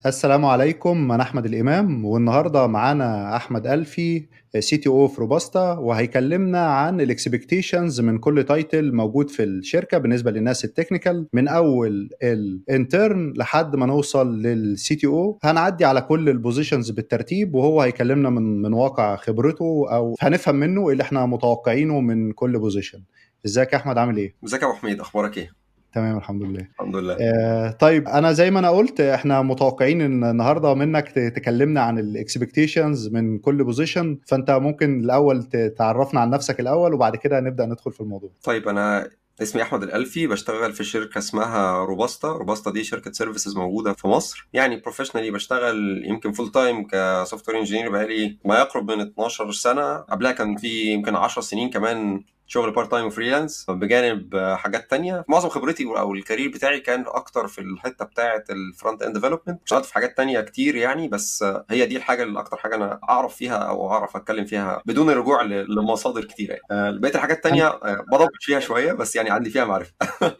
السلام عليكم، أنا أحمد الإمام، والنهارده معانا أحمد ألفي CTO في روباستا، وهيكلمنا عن الإكسبكتيشنز من كل تايتل موجود في الشركة بالنسبة للناس التكنيكال، من أول الانترن لحد ما نوصل للCTO. هنعدي على كل البوزيشنز بالترتيب، وهو هيكلمنا من واقع خبرته، أو هنفهم منه إيه اللي إحنا متوقعينه من كل بوزيشن. ازيك يا أحمد، عامل إيه؟ ازيك يا ابو حميد، اخبارك ايه؟ تمام الحمد لله. الحمد لله. طيب انا زي ما انا قلت احنا متوقعين ان النهارده منك تكلمنا عن الاكسبكتيشنز من كل بوزيشن، فانت ممكن الاول تعرفنا عن نفسك الاول وبعد كده نبدأ ندخل في الموضوع. طيب انا اسمي احمد الالفي، بشتغل في شركه اسمها روباستا دي شركه سيرفيسز موجوده في مصر. يعني بروفيشنالي بشتغل يمكن فول تايم كسوفت وير انجينير بقالي ما يقرب من 12 سنه. قبلها كان في يمكن 10 سنين كمان شغل بارت تايم وفريلانس بجانب حاجات تانية. معظم خبرتي او الكارير بتاعي كان اكتر في الحته بتاعه الفرونت اند ديفلوبمنت. اشتغلت في حاجات تانية كتير يعني، بس هي دي الحاجه اللي اكتر حاجه انا اعرف فيها او اعرف اتكلم فيها بدون الرجوع لمصادر كتيره يعني. بقيه الحاجات التانية بضبط فيها شويه، بس يعني عندي فيها معرفه.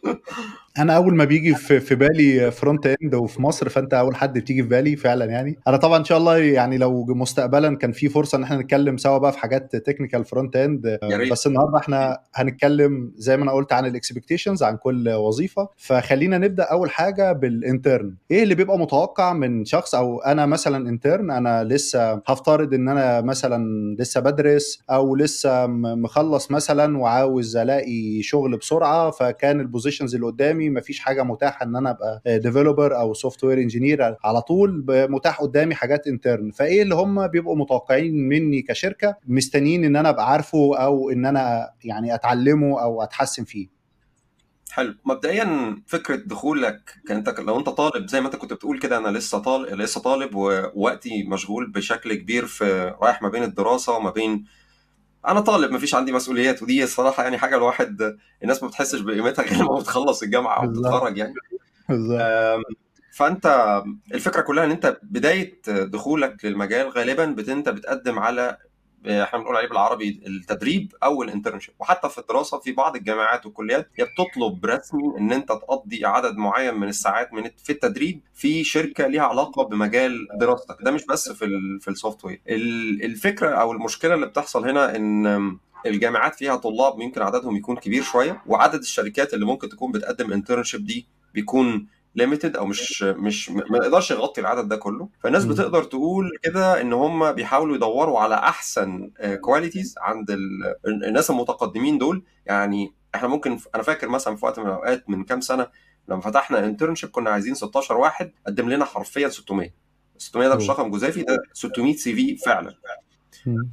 انا اول ما بيجي في بالي فرونت اند وفي مصر، فانت اول حد بتيجي في بالي فعلا. يعني انا طبعا ان شاء الله يعني لو مستقبلا كان في فرصه ان احنا نتكلم سوا بقى في حاجات تكنيكال فرونت اند، يا ريت. بس النهارده احنا هنتكلم زي ما انا قلت عن الاكسبكتيشنز عن كل وظيفه. فخلينا نبدا اول حاجه بالانترن. ايه اللي بيبقى متوقع من شخص؟ او انا مثلا انترن، انا لسه هفترض ان انا مثلا لسه بدرس او لسه مخلص مثلا وعاوز الاقي شغل بسرعه، فكان البوزيشنز اللي قدامي مفيش حاجه متاحه ان انا ابقى ديفلوبر او سوفت وير انجينير على طول، متاح قدامي حاجات انترن. فايه اللي هم بيبقوا متوقعين مني كشركه مستنيين ان انا ابقى عارفه او ان انا يعني اتعلمه او اتحسن فيه؟ حلو. مبدئيا فكره دخولك كانت لو انت طالب زي ما انت كنت بتقول كده، انا لسه طالب ووقتي مشغول بشكل كبير، في رايح ما بين الدراسه وما بين انا طالب مفيش عندي مسؤوليات. ودي الصراحه يعني حاجه الواحد الناس ما بتحسش بقيمتها غير لما بتخلص الجامعه او بالظبط. بتتخرج يعني. بالظبط. أم، فانت الفكره كلها ان انت بدايه دخولك للمجال غالبا انت بتقدم على احنا بنقول عليه بالعربي التدريب او الانترنشيب. وحتى في الدراسه في بعض الجامعات والكليات هي بتطلب رسمي ان انت تقضي عدد معين من الساعات في التدريب في شركه ليها علاقه بمجال دراستك. ده مش بس في السوفت وير. الفكره او المشكله اللي بتحصل هنا ان الجامعات فيها طلاب يمكن عددهم يكون كبير شويه، وعدد الشركات اللي ممكن تكون بتقدم انترنشيب دي بيكون ليميتد، او مش ما يقدرش يغطي العدد ده كله. فالناس مم. بتقدر تقول كده ان هم بيحاولوا يدوروا على احسن كواليتيز عند الناس المتقدمين دول. يعني احنا ممكن انا فاكر مثلا في وقت من الاوقات من كام سنه لما فتحنا انترنشيب كنا عايزين 16 واحد، قدم لنا حرفيا 600. 600 ده مش أوه. رقم جزافي، ده 600 سي في فعلا. مم.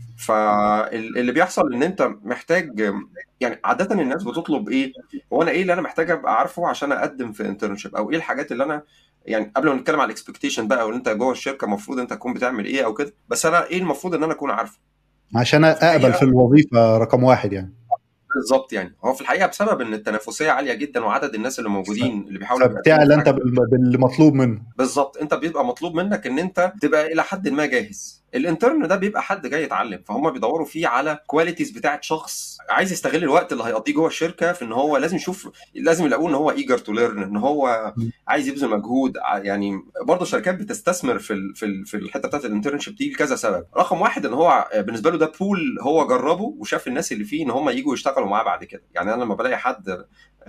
فاللي بيحصل ان انت محتاج، يعني عادة الناس بتطلب ايه؟ هو انا ايه اللي انا محتاج ابقى عارفه عشان اقدم في انترنشيب، او ايه الحاجات اللي انا يعني قبل ما نتكلم على الاكسبكتيشن بقى، وان انت جوه الشركه المفروض انت تكون بتعمل ايه او كده، بس انا ايه المفروض ان انا اكون عارفه عشان في اقبل الحقيقه. في الوظيفه رقم واحد يعني. بالظبط، يعني هو في الحقيقه بسبب ان التنافسيه عاليه جدا وعدد الناس اللي ف- موجودين اللي بيحاولوا يقدموا في فبتعلى انت حاجه. بالمطلوب منه. بالظبط، انت بيبقى مطلوب منك ان انت تبقى الى حد ما جاهز. الانترن ده بيبقى حد جاي يتعلم، فهم بيدوروا فيه على كواليتيز بتاعت شخص عايز يستغل الوقت اللي هيقضيه جوه الشركه في ان هو لازم يشوف، لازم يلاقوه ان هو ايجر تو ليرن، ان هو عايز يبذل مجهود. يعني برضه الشركات بتستثمر في الحته بتاعت الانترنشيب دي لكذا سبب. رقم واحد ان هو بالنسبه له ده بول هو جربه وشاف الناس اللي فيه ان هم يجوا يشتغلوا معاه بعد كده. يعني انا لما بلاقي حد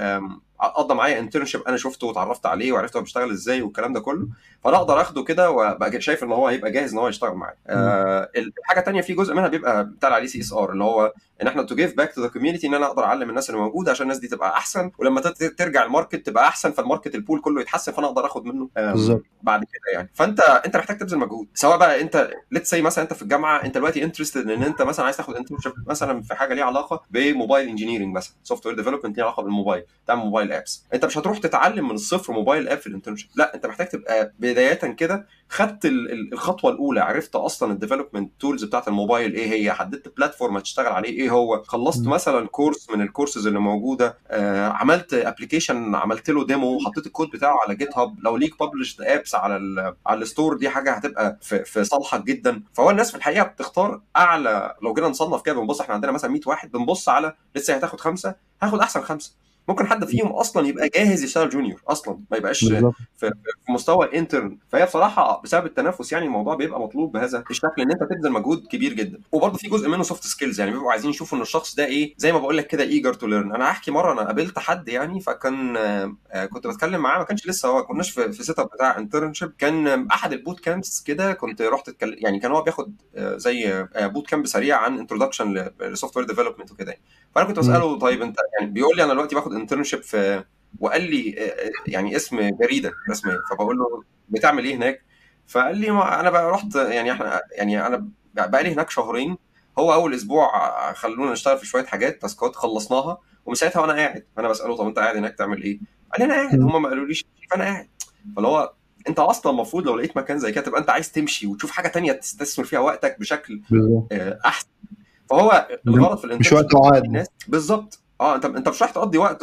قضى معايا انترنشيب انا شفته واتعرفت عليه وعرفت هو بيشتغل ازاي والكلام ده كله، فانا اقدر اخده كده وابقى شايف ان هو هيبقى جاهز ان هو يشتغل معايا. الحاجه الثانيه في جزء منها بيبقى بتاع عليه سي اس ار، اللي هو ان احنا تو جيف باك تو ذا كوميونتي، ان انا اقدر اعلم الناس اللي موجوده عشان الناس دي تبقى احسن، ولما ترجع الماركت تبقى احسن، فالماركت البول كله يتحسن، فانا اقدر اخد منه بالظبط. بعد كده يعني. فانت محتاج تبذل مجهود، سواء بقى انت ليتس سي مثلا انت في الجامعه انت دلوقتي انترستد ان انت مثلا عايز تاخد انترنشيب مثلا في حاجه ليها علاقه بموبايل انجينيرنج، مثلا سوفت وير ديفلوبمنت ليها علاقه بالموبايل، تعمل موبايل ابس. انت مش هتروح تتعلم من الصفر موبايل اب في الانترنشيب، لا انت محتاج تبقى بدايه كده خدت الخطوه الاولى، عرفت اصلا الديفلوبمنت تولز بتاعت الموبايل ايه هي، حددت بلاتفورم هتشتغل عليه ايه هو، خلصت مثلا كورس من الكورسز اللي موجوده، عملت ابلكيشن، عملت له ديمو، حطيت الكود بتاعه على جيت هاب، لو ليك ببلشد ابس على الستور دي حاجه هتبقى في صالحك جدا. فهو الناس في الحقيقه بتختار اعلى. لو جينا نصنف كده بنبص، احنا عندنا مثلا 100 واحد، بنبص على لسه هتاخد خمسه، هاخد احسن خمسه. ممكن حد فيهم اصلا يبقى جاهز يشتغل جونيور اصلا، ما يبقاش بالظبط. في مستوى الانترن. فهي بصراحه بسبب التنافس يعني الموضوع بيبقى مطلوب بهذا الشكل، ان انت تبذل مجهود كبير جدا. وبرضه في جزء منه سوفت سكيلز، يعني بيبقوا عايزين يشوفوا ان الشخص ده ايه، زي ما بقول لك كده ايجر تو ليرن. انا هحكي مره انا قابلت حد يعني، فكان كنت بتكلم معاه، ما كانش لسه هو كناش في سيت اب بتاع انترنشيب، كان احد البوت كامبس كده، كنت رحت اتكلم يعني، كان هو بياخد زي بوت كامب سريع عن انتروداكشن للسوفت وير ديفلوبمنت وكده. فانا كنت مم. بساله طيب انت يعني، بيقول لي انا دلوقتي باخد انترنشيب في، وقال لي يعني اسم جريده رسميه، فبقول له بتعمل ايه هناك؟ فقال لي ما انا بقى رحت يعني، احنا يعني انا بقى لي هناك شهرين، هو اول اسبوع خلونا نشتغل في شويه حاجات تاسكات خلصناها، ومن ساعتها وانا قاعد. فانا بساله طب انت قاعد هناك تعمل ايه؟ قال لي انا قاعد، مم. هم ما قالوليش، فانا قاعد. فاللي هو انت اصلا المفروض لو لقيت مكان زي كده تبقى انت عايز تمشي وتشوف حاجه تانية تستثمر فيها وقتك بشكل بالظبط. احسن. فهو الغرض في مش الانترنشيب وقت ان قعاد. الناس بالظبط انت مش رايح تقضي وقت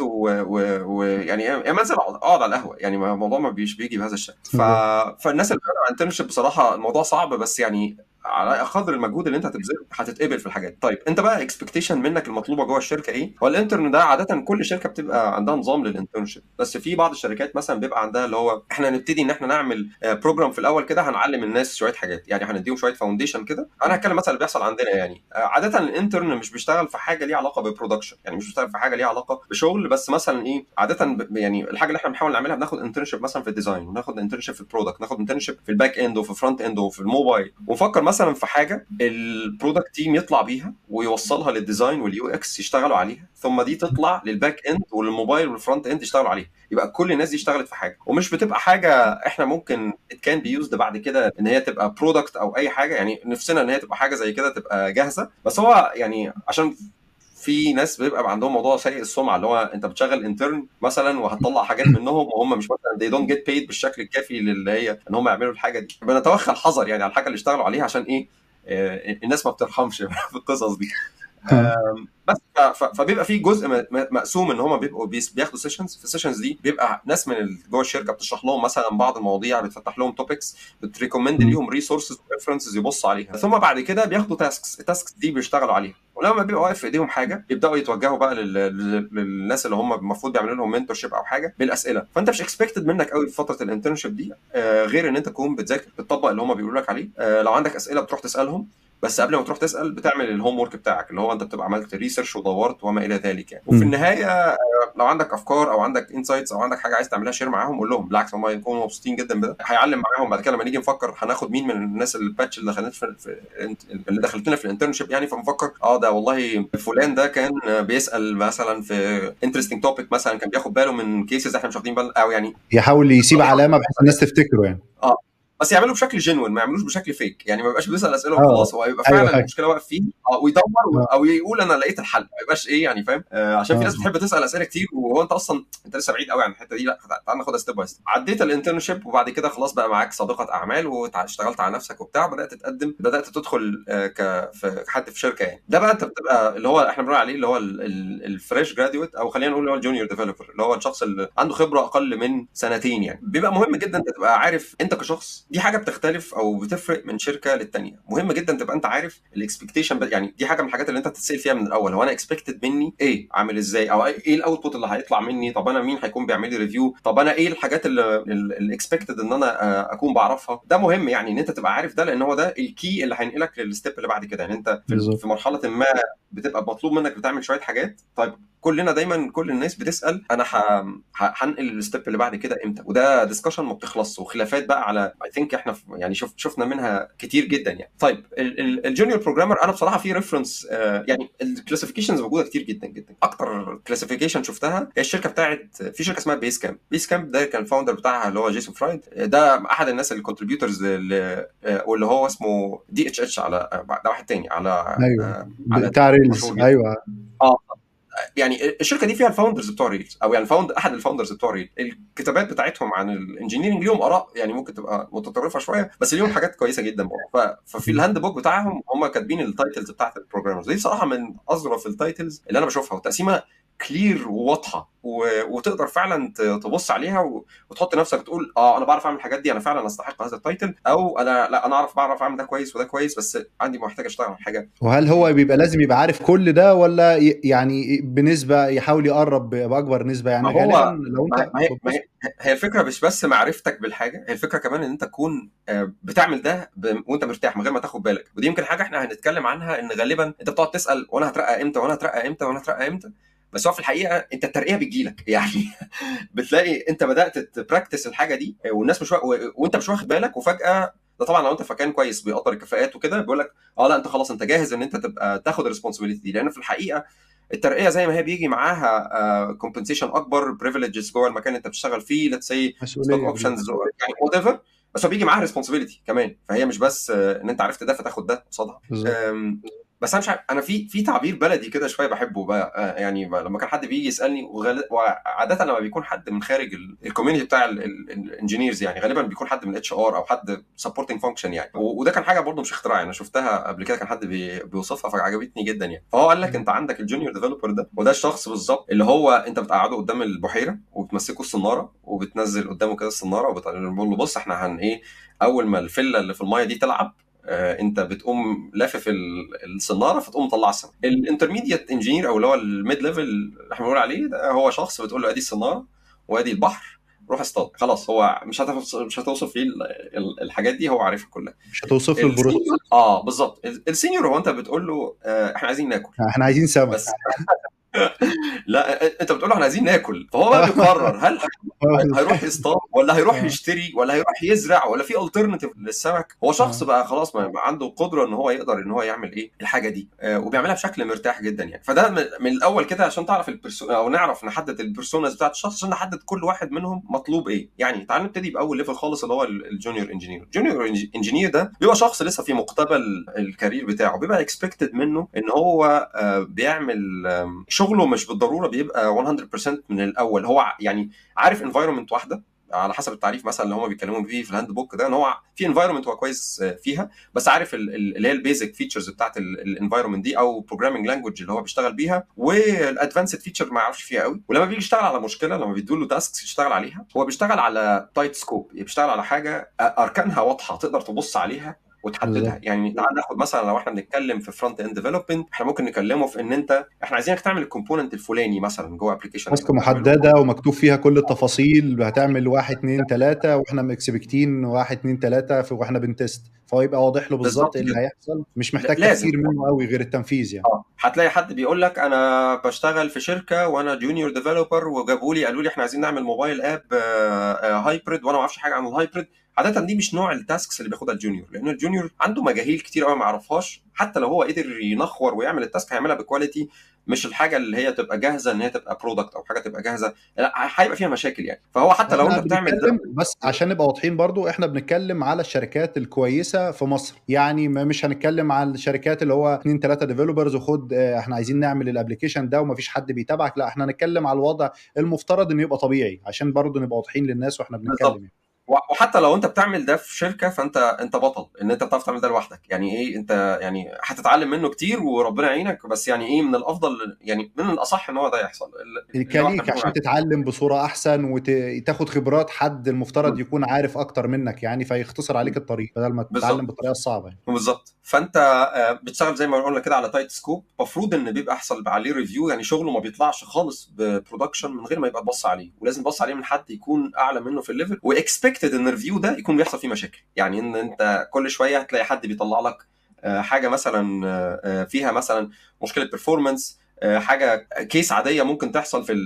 ويعني يا منزل اقعد على القهوه يعني، الموضوع ما بيجي بهذا الشكل. بالظبط. فالناس اللي بتعمل انترنشيب بصراحه الموضوع صعب، بس يعني على قدر المجهود اللي انت هتبذله هتتقبل في الحاجات. طيب انت بقى اكسبكتيشن منك المطلوبه جوه الشركه ايه؟ هو الانترن ده عاده كل شركه بتبقى عندها نظام للانترنشيب، بس في بعض الشركات مثلا بيبقى عندها اللي هو احنا نبتدي ان احنا نعمل بروجرام في الاول كده، هنعلم الناس شويه حاجات يعني، هنديهم شويه فاونديشن كده. انا هتكلم مثلا اللي بيحصل عندنا يعني، عاده الانترن مش بيشتغل في حاجه ليها علاقه ببرودكشن، يعني مش بيشتغل في حاجه ليها علاقه بشغل، بس مثلا ايه عاده يعني الحاجه اللي احنا بنحاول نعملها بناخد انترنشيب مثلا في الديزاين، وناخد انترنشيب في البرودكت، ناخد انترنشيب في الباك اند وفي الفرونت اند وفي الموبايل، ونفكر مثلا في حاجه البرودكت تيم يطلع بيها ويوصلها للديزاين واليو اكس يشتغلوا عليها، ثم دي تطلع للباك اند والموبايل والفرونت اند يشتغلوا عليها. يبقى كل الناس دي اشتغلت في حاجه، ومش بتبقى حاجه احنا ممكن ات كان بي يوزد بعد كده ان هي تبقى برودكت او اي حاجه، يعني نفسنا ان هي تبقى حاجه زي كده تبقى جاهزه. بس هو يعني عشان في ناس بيبقى عندهم موضوع سيء السمعه، اللي هو انت بتشغل انترن مثلا وهتطلع حاجات منهم وهم مش مثلا they don't get paid بالشكل الكافي اللي هي ان هم يعملوا الحاجه دي. بنتوخى الحذر يعني على الحاجه اللي اشتغلوا عليها، عشان ايه؟ الناس ما بترحمش في القصص دي. بس فبيبقى في جزء مقسوم ان هم بيبقوا بياخدوا سيشنز، في السيشنز دي بيبقى ناس من جوه الشركه بتشرح لهم مثلا بعض المواضيع، بتفتح لهم توبكس، بتريكومند ليهم ريسورسز وريفرنسز يبصوا عليها، ثم بعد كده بياخدوا تاسكس، التاسكس دي بيشتغلوا عليها، ولما بيبقى واقف في ايديهم حاجه بيبداوا يتوجهوا بقى للناس اللي هم المفروض بيعملوا لهم منتورشيب او حاجه بالاسئله. فانت مش اكسبكتد منك قوي في فتره الانترنشيب دي غير ان انت تكون بتذاكر بتطبق اللي هم بيقولوا لك عليه. لو عندك اسئله بتروح تسالهم، بس قبل ما تروح تسال بتعمل الهوم ورك بتاعك، اللي هو انت بتبقى عملت ريسيرش ودورت وما الى ذلك يعني. وفي النهايه لو عندك افكار او عندك انسايتس او عندك حاجه عايز تعملها شير معاهم، قول لهم، بالعكس هم يكونوا مبسوطين جدا بده، هيعلم معاهم بعد كده لما نيجي نفكر هناخد مين من الناس الباتش اللي دخلت اللي دخلت لنا في الانترنشيب يعني. فنفكر ده والله فلان ده كان بيسال مثلا في انترستنج توبيك مثلا، كان بياخد باله من كيسز احنا مش واخدين بالنا، او يعني يحاول يسيب علامه بحيث الناس تفتكره يعني. بس يعملوا بشكل جينوين، ما يعملوش بشكل فيك يعني، ما يبقاش بيسال اسئله اه وخلاص، هو يبقى ايوه فعلا فاهم. المشكله واقف فيه ويدور او يقول انا لقيت الحل، ما يبقاش ايه يعني، فاهم؟ عشان في ناس بتحب تسال اسئله كتير وهو انت اصلا انت لسه بعيد قوي عن الحته دي. لا تعال ناخدها ستيب باي ستيب. عديت الانترنشيب وبعد كده خلاص بقى معاك سابقه اعمال واشتغلت على نفسك وبتاع، بدات تتقدم، بدات تدخل في حد في شركه يعني. ده بقى انت بتبقى اللي هو احنا بنقول عليه اللي هو الفريش جراديويت، او خلينا نقول اللي هو الجونيور ديفلوبر، اللي هو الشخص اللي عنده خبره اقل من سنتين يعني. بيبقى مهم جدا انت تبقى عارف انت كشخص، دي حاجه بتختلف او بتفرق من شركه للتانيه. مهم جدا تبقى انت عارف الاكسبكتيشن يعني، دي حاجه من الحاجات اللي انت تتسال فيها من الاول، هو انا اكسبكتد مني ايه، عامل ازاي، او ايه الاوتبوت اللي هيطلع مني، طب انا مين هيكون بيعمل لي ريفيو، طب انا ايه الحاجات اللي اكسبكتد ان انا اكون بعرفها. ده مهم يعني ان انت تبقى عارف ده، لان هو ده الكي اللي هينقلك للستيب اللي بعد كده يعني. انت بالظبط. في مرحله ما بتبقى مطلوب منك بتعمل شويه حاجات. طيب كلنا دايما كل الناس بتسال انا هنقل الستيب اللي بعد كده امتى، وده ديسكشن ما بتخلصش وخلافات بقى على اي ثينك احنا يعني شفنا منها كتير جدا يعني. طيب الجونيور بروجرامر انا بصراحه في ريفرنس يعني الكلاسيفيكيشنز موجوده كتير جدا جدا. اكتر كلاسيفيكيشن شفتها هي الشركه بتاعت، في شركه اسمها بيس كامب. بيس كامب ده كان الفاوندر بتاعها اللي هو جيسون فرايد، ده احد الناس الكونتريبيوتورز واللي هو اسمه دي اتش اتش على ده واحد تاني على ايوه على بتاع ريلز مشهور جدا. ايوه. اه يعني الشركه دي فيها الفاوندرز بتوع ريلز، او يعني احد الفاوندرز بتوع ريل. الكتابات بتاعتهم عن الانجينيرنج ليهم اراء يعني ممكن تبقى متطرفه شويه، بس ليهم حاجات كويسه جدا برضه. ففي الهاند بوك بتاعهم هم كاتبين التايتلز بتاعت البروجرامرز دي، صراحه من اظرف التايتلز اللي انا بشوفها، وتقسيمه كلير وواضحه وتقدر فعلا تبص عليها وتحط نفسك تقول انا بعرف اعمل الحاجات دي، انا فعلا استحق هذا التايتل، او انا لا، انا بعرف اعمل ده كويس وده كويس، بس عندي محتاج اشتغل على حاجه. وهل هو بيبقى لازم يبقى عارف كل ده، ولا يعني بنسبة يحاول يقرب بأكبر نسبة؟ ما يعني غالبا هو لو انت بتبص. هي الفكره مش بس معرفتك بالحاجه، هي الفكره كمان ان انت تكون بتعمل ده وانت مرتاح من غير ما تاخد بالك. ودي يمكن حاجه احنا هنتكلم عنها، ان غالبا انت بتقعد تسال وانا هترقى امتى وانا هترقى امتى وانا هترقى امتى، بس هو في الحقيقه انت الترقيه بتجيلك يعني. بتلاقي انت بدات تبراكتس الحاجه دي والناس مش وانت مش واخد بالك، وفجاه ده طبعا لو انت في مكان كويس بيقدر الكفاءات وكده بيقول لك لا انت خلاص انت جاهز ان انت تبقى تاخد الريسبونسبيلتي دي. لان في الحقيقه الترقيه زي ما هي بيجي معاها كومبنسيشن اكبر، بريفليجز جوه المكان اللي انت بتشتغل فيه، ليتس سي ستوك مسؤولية كبيرة. اوبشنز يعني وات ايفر، بس هو بيجي معاها ريسبونسبيلتي كمان. فهي مش بس ان انت عرفت ده فتاخد ده قصادها. بالظبط. بس انا مش عارف، انا في تعبير بلدي كده شويه بحبه بقى، يعني لما كان حد بيجي يسالني وعاده لما بيكون حد من خارج الكوميونتي بتاع الانجينيرز، يعني غالبا بيكون حد من الاتش ار او حد سبورتنج فانكشن يعني، وده كان حاجه برضه مش اختراع، انا شفتها قبل كده، كان حد بيوصفها فعجبتني جدا يعني. فهو قال لك انت عندك الجونيور ديفلوبر ده، وده الشخص بالظبط اللي هو انت بتقعده قدام البحيره وبتمسكه الصناره وبتنزل قدامه كده الصناره وبتقول له بص احنا هن ايه، اول ما الفله اللي في المايه دي تلعب انت بتقوم لافف الصناره فتقوم مطلع السمك. الانترميديت انجينير او اللي هو الميد ليفل اللي احنا بنقول عليه ده، هو شخص بتقول له ادي الصناره وادي البحر روح اصطاد، خلاص هو مش هتوصف فيه الحاجات دي، هو عارفها كلها. مش هتوصف له البروسيس. السينيور بالظبط، السينيور هو انت بتقول له احنا عايزين ناكل احنا عايزين سمك. بس. لا انت بتقول له احنا عايزين ناكل، فهو بقى بيقرر هل هيروح يصطاد ولا هيروح يشتري ولا هيروح يزرع ولا في الترناتيف للسمك. هو شخص بقى خلاص ما عنده القدره ان هو يقدر ان هو يعمل ايه الحاجه دي، وبيعملها بشكل مرتاح جدا يعني. فده من الاول كده عشان تعرف او نعرف نحدد البيرسوناز بتاعت الشخص، عشان نحدد كل واحد منهم مطلوب ايه يعني. تعال نبتدي باول ليفل خالص اللي هو الجونيور انجينير. الجونيور انجينير ده بيبقى شخص لسه في مقتبل الكارير بتاعه، بيبقى اكسبكتد منه ان هو بيعمل شغله مش بالضروره بيبقى 100% من الاول. هو يعني عارف انفايرمنت واحده على حسب التعريف مثلا اللي هم بيتكلموا فيه في الهاند بوك ده، ان هو في انفايرمنت هو كويس فيها، بس عارف اللي هي البيزك فيتشرز بتاعت الانفايرمنت دي او بروجرامينج لانجويج اللي هو بيشتغل بيها، والادفانسد فيتشر ما يعرفش فيها قوي. ولما بيجي يشتغل على مشكله، لما بيدوا له تاسكس يشتغل عليها، هو بيشتغل على تايت سكوب، بيشتغل على حاجه اركانها واضحه تقدر تبص عليها وتحددها. بالظبط. يعني تعال ناخد مثلا لو احنا بنتكلم في فرونت اند ديفلوبمنت، احنا ممكن نكلمه في ان احنا عايزينك تعمل الكومبوننت الفلاني مثلا جوه ابلكيشن تاسك احنا بنعمله. محددة ومكتوب فيها كل التفاصيل، هتعمل واحد اتنين تلاتة واحنا مكسبكتين واحد اتنين تلاتة واحنا بنتست، فهو يبقى واضح له بالظبط بالظبط ايه اللي كده، هيحصل، مش محتاج لازم. تفكير منه قوي غير التنفيذ يعني. هتلاقي حد بيقول لك انا بشتغل في شركه وانا جونيور ديفلوبر، وجابوا لي قالوا لي احنا عايزين نعمل موبايل اب هايبريد، وانا ما اعرفش حاجه عن الهايبريد. عاده دي مش نوع التاسكس اللي بياخدها الجونيور، لان الجونيور عنده مجاهيل كتير قوي ما يعرفهاش. حتى لو هو قدر ينخور ويعمل التاسك هيعملها بكواليتي، مش الحاجه اللي هي تبقى جاهزه ان هي تبقى برودكت او حاجه تبقى جاهزه، لا هيبقى فيها مشاكل يعني. فهو حتى لو احنا انت بتعمل ده بنتكلم بس عشان نبقى واضحين برضو، احنا بنتكلم على الشركات الكويسة في مصر يعني، مش هنتكلم على الشركات اللي هو 2 3 ديفلوبرز وخد احنا عايزين نعمل الابليكيشن ده ومفيش حد بيتابعك. لا، احنا هنتكلم على الوضع المفترض انه يبقى طبيعي عشان برضو نبقى واضحين للناس واحنا بنتكلم بالظبط. يعني. وحتى لو انت بتعمل ده في شركه، فانت بطل ان انت بتعرف تعمل ده لوحدك يعني. ايه انت يعني هتتعلم منه كتير وربنا يعينك، بس يعني ايه من الافضل يعني من الاصح ان هو ده يحصل اللي هو احنا كليك بنقول عشان عليه. تتعلم بصورة أحسن وتاخد خبرات حد المفترض يكون عارف أكتر منك يعني، فيختصر عليك الطريق بدل ما تتعلم بالظبط بالطريقة الصعبة يعني. بالظبط. فانت بتشتغل زي ما قلنا كده على تايت سكوب، المفروض ان بيبقى يحصل عليه ريفيو، يعني شغله ما بيطلعش خالص ببرودكشن من غير ما يبقى تبص عليه، ولازم تبص عليه من حد يكون اعلى منه في الليفل، واكسبكتد ان الريفيو ده يكون بيحصل فيه مشاكل. يعني ان انت كل شويه هتلاقي حد بيطلع لك حاجه مثلا فيها مثلا مشكله بيرفورمانس، حاجه كيس عاديه ممكن تحصل في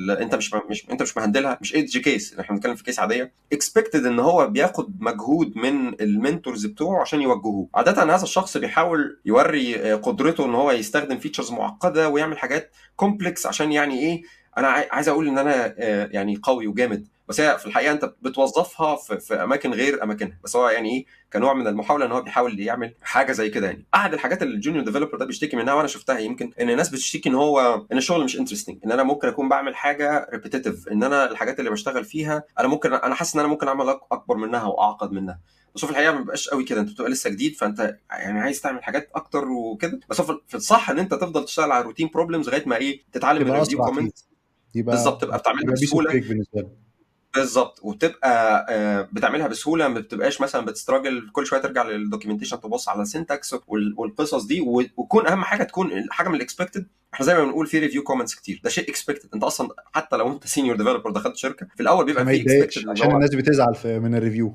انت مش مهندلها، مش ايدج كيس، احنا بنتكلم في كيس عاديه، اكسبكتد ان هو بياخد مجهود من المنتورز بتوعه عشان يوجهوه. عاده هذا الشخص بيحاول يوري قدرته ان هو يستخدم فيتشرز معقده ويعمل حاجات كومبلكس، عشان يعني ايه، انا عايز اقول ان انا يعني قوي وجامد، بس هي في الحقيقه انت بتوظفها في اماكن غير اماكنها. بس هو يعني ايه، كنوع من المحاوله ان هو بيحاول يعمل حاجه زي كده يعني. احد الحاجات اللي الجونيور ديفلوبر ده بيشتكي منها وانا شفتها، يمكن ان الناس بتشتكي ان الشغل مش انترستنج، ان انا ممكن اكون بعمل حاجه ريبيتيتيف، ان انا الحاجات اللي بشتغل فيها انا حاسس ان انا ممكن اعمل اكبر منها واعقد منها. بس هو في الحقيقه ما بيبقاش قوي كده، انت بتبقى لسه جديد فانت يعني عايز تعمل حاجات اكتر وكده. بس هو في الصح ان انت تفضل تشتغل على روتين بروبلمز لغايه ما ايه تتعلم تبقى الريفيو أسرع فيه. كومنت. يبقى بالظبط، تبقى بتعملها بيس اوف بسهوله. كيك بالنسبه لي. بالظبط، وبتبقى بتعملها بسهوله، ما بتبقاش مثلا بتستراجل كل شويه ترجع للدوكيومنتيشن تبص على السنتكس والقصص دي، وتكون اهم حاجه تكون حاجه من الاكسبكتد. احنا زي ما بنقول في ريفيو كومنتس كتير، ده شيء اكسبكتد. انت اصلا حتى لو انت سينيور ديفلوبر دخلت شركه في الاول عشان بيبقى ما في اكسبكتد يتضايقش، اللي عشان هو. الناس بتزعل من الريفيو.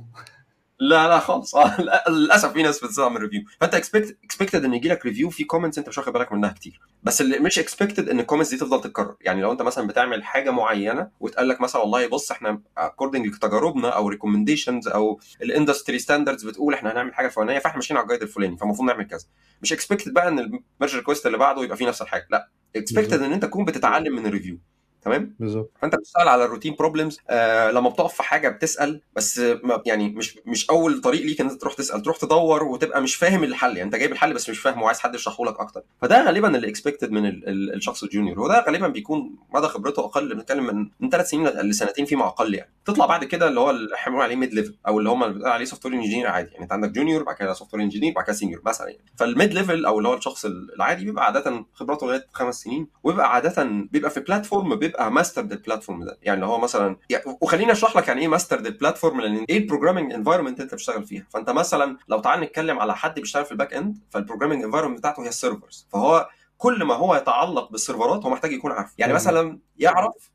لا لا خالص، للاسف في ناس بتزعل من الريفيو، فانت اكسبكتد ان يجي لك ريفيو في كومنتس انت مش واخد بالك منها كتير. بس اللي مش اكسبكتد ان الكومنتس دي تفضل تتكرر. يعني لو انت مثلا بتعمل حاجه معينه واتقال لك مثلا والله بص احنا اكوردنج لتجاربنا او ريكومنديشنز او الاندستري ستاندردز بتقول احنا هنعمل حاجه فلانيه، فاحنا ماشيين على الجايد الفلاني، فالمفروض نعمل كذا. مش اكسبكتد بقى ان الميرج ريكوست اللي بعده يبقى فيه نفس الحاجه، لا، اكسبكتد بالظبط. ان انت تكون بتتعلم من الريفيو. تمام. بالظبط. فانت بتشتغل على الروتين بروبلمز. لما بتقف في حاجه بتسال، بس يعني مش اول طريق ليك ان انت تروح تسال، تروح تدور وتبقى مش فاهم الحل. يعني انت جايب الحل بس مش فاهمه وعايز حد يشرحه لك اكتر. فده غالبا اللي اكسبكتد من الشخص الجونيور، وده غالبا بيكون مدى خبرته اقل، بنتكلم من 3 سنين لسنتين فيما اقل. يعني تطلع بعد كده اللي هو اللي احنا بنقول عليه ميد ليفل، او اللي هم اللي بيقولوا عليه سوفت وير انجينير عادي. يعني انت عندك جونيور، بعد كده سوفت وير انجينير، بعد كده سينيور مثلا. يعني فالميد ليفل او اللي هو الشخص العادي بيبقى عاده خبرته لغايه 5 سنين، وبيبقى عاده بيبقى في بلاتفورم، بيبقى ماستر البلاتفورم ده. يعني اللي هو مثلا يعني، وخليني اشرح لك يعني ايه ماستر البلاتفورم، لان ايه البروجرامينج انفايرمنت انت بتشتغل فيها. فانت مثلا لو تعال نتكلم على حد بيشتغل في الباك اند، فالبروجرامينج انفايرمنت بتاعته هي السيرفرز. فهو كل ما هو يتعلق بالسيرفرات هو محتاج يكون عارف. يعني بالظبط. مثلا يعرف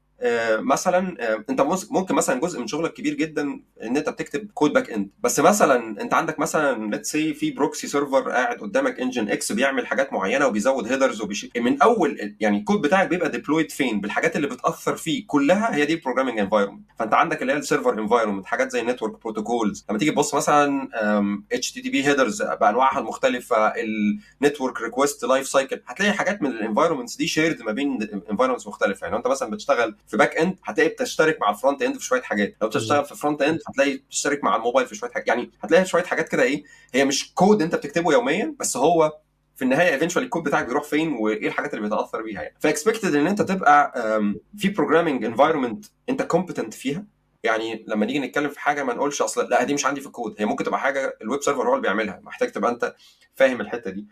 مثلا انت ممكن مثلا جزء من شغلك كبير جدا ان انت بتكتب كود باك اند، بس مثلا انت عندك مثلا ليتس سي في بروكسي سيرفر قاعد قدامك انجن اكس بيعمل حاجات معينه وبيزود هيدرز من اول. يعني الكود بتاعك بيبقى ديبلويد فين بالحاجات اللي بتاثر فيه كلها، هي دي البروجرامينج انفايرمنت. فانت عندك اللي هي السيرفر انفايرمنت، حاجات زي النتورك بروتوكولز. لما تيجي تبص مثلا اتش تي تي بي هيدرز بانواعها المختلفه، النتورك ريكوست لايف سايكل، هتلاقي حاجات من الانفايرمنتس دي شيرد ما بين انفايرمنتس مختلفه. يعني انت مثلا بتشتغل في باك اند هتلاقي بتشترك مع الفرونت اند في شويه حاجات، لو بتشتغل بالظبط. في فرونت اند هتلاقي بتشترك مع الموبايل في شويه حاجات. يعني هتلاقي شويه حاجات كده ايه، هي مش كود انت بتكتبه يوميا، بس هو في النهايه ايفينشوالي الكود بتاعك بيروح فين وايه الحاجات اللي بيتاثر بيها. يعني فاكسبكتد ان انت تبقى في بروجرامينج انفايرمنت انت كومبتنت فيها. يعني لما نيجي نتكلم في حاجه ما نقولش اصلا لا دي مش عندي في الكود، هي ممكن تبقى حاجه الويب سيرفر هو اللي بيعملها، محتاج تبقى انت فاهم الحته دي.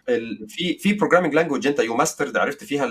في بروجرامينج لانجوج انت يو ماسترد، عرفت فيها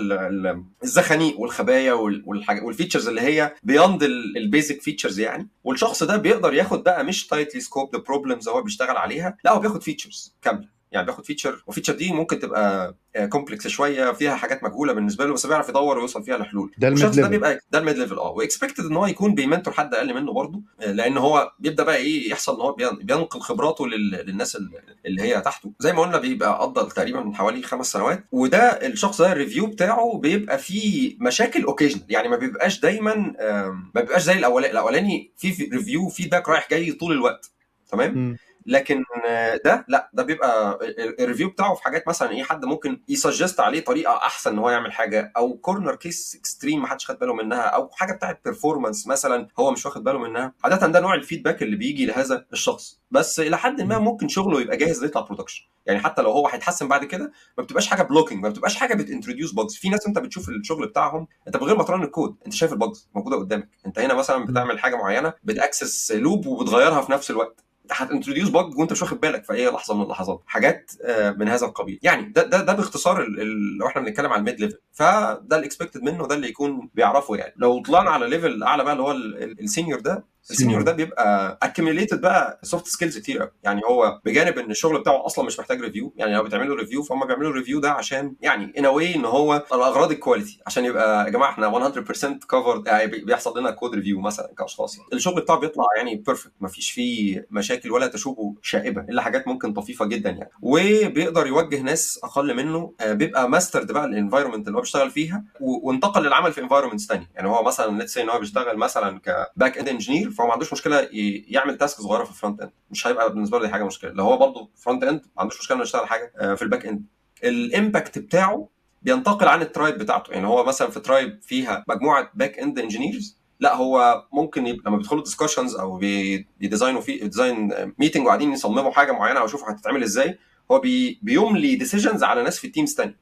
الزخانيق والخبايا والفيتشرز اللي هي بياند البيزك فيتشرز. يعني والشخص ده بيقدر ياخد بقى مش تايتلي سكوب ذا بروبلمز هو بيشتغل عليها، لا هو بياخد فيتشرز كامله. يعني بياخد فيتشر، وفيتشر دي ممكن تبقى كومبلكس شويه، فيها حاجات مجهوله بالنسبه له، بس بيعرف يدور ويوصل فيها لحلول. ده الميد والشخص ده ليفل. بيبقى ده الميد ليفل. واكسبكتد ان هو يكون بيمنتور حد اقل منه برضه، لان هو بيبدا بقى ايه يحصل ان هو بينقل خبراته للناس اللي هي تحته. زي ما قلنا بيبقى قضى تقريبا من حوالي 5 سنوات، وده الشخص ده الريفيو بتاعه بيبقى فيه مشاكل اوكيجنال. يعني ما بيبقاش دايما ما بيبقاش زي الاولاني في ريفيو فيدباك رايح جاي طول الوقت. تمام. لكن ده لا، ده بيبقى الريفيو بتاعه في حاجات مثلا ايه، حد ممكن يسجست عليه طريقه احسن ان هو يعمل حاجه، او كورنر كيس اكستريم ما حدش خد باله منها، او حاجه بتاعت بيرفورمانس مثلا هو مش واخد باله منها. عاده ده نوع الفيدباك اللي بيجي لهذا الشخص، بس الى حد ما ممكن شغله يبقى جاهز يطلع برودكشن. يعني حتى لو هو هيتحسن بعد كده ما بتبقاش حاجه بلوكينج، ما بتبقاش حاجه بتنتروديوس باجز. في ناس انت بتشوف الشغل بتاعهم انت من غير ما ترن الكود انت شايف الباجز موجوده قدامك. انت هنا مثلا بتعمل حاجه معينه بتاكسس لوب وبتغيرها في نفس الوقت، هتنتروديوس باج وانت مش واخد بالك في اي لحظه من اللحظات. حاجات من هذا القبيل. يعني ده باختصار لو احنا بنتكلم على الميد ليفل، فده الاكسبكتد منه، ده اللي يكون بيعرفه. يعني لو طلعنا على ليفل اعلى بقى اللي هو السينيور ده، السينيور سينيور. ده بيبقى اكيميليتد بقى سوفت سكيلز كتير قوي. يعني هو بجانب ان الشغل بتاعه اصلا مش محتاج ريفيو، يعني لو بتعملوا ريفيو فهم بيعملوا ريفيو ده عشان يعني ان واي ان هو الاغراض الكواليتي، عشان يبقى يا جماعه احنا 100% كفرد. يعني بيحصل لنا كود ريفيو مثلا كاشخاص، يعني الشغل بتاعه بيطلع يعني بيرفكت، ما فيش فيه مشاكل ولا تشوبه شائبه، الا حاجات ممكن طفيفه جدا يعني. وبيقدر يوجه ناس اقل منه، بيبقى ماسترد بقى الانفايرمنت اللي هو بيشتغل فيها، وانتقل للعمل في انفايرمنتس ثانيه. يعني هو مثلا ليتس سي ان هو بيشتغل مثلا كباك اند انجينير، فهو ما عندوش مشكله يعمل تاسك صغيره في الفرونت اند، مش هيبقى بالنسبه له دي حاجه مشكله. لو هو برضه فرونت اند ما عندوش مشكله انه يشتغل حاجه في الباك اند. الامباكت بتاعه بينتقل عن الترايب بتاعته. يعني هو مثلا في ترايب فيها مجموعه باك اند انجينيرز، لا هو ممكن يبقى لما بيدخلوا ديسكشنز او بيديزاينوا في ديزاين ميتنج وقاعدين يصمموا حاجه معينه او يشوفوا هتتعمل ازاي، هو بيملي ديسيجنز على ناس في التيمز ثانيه،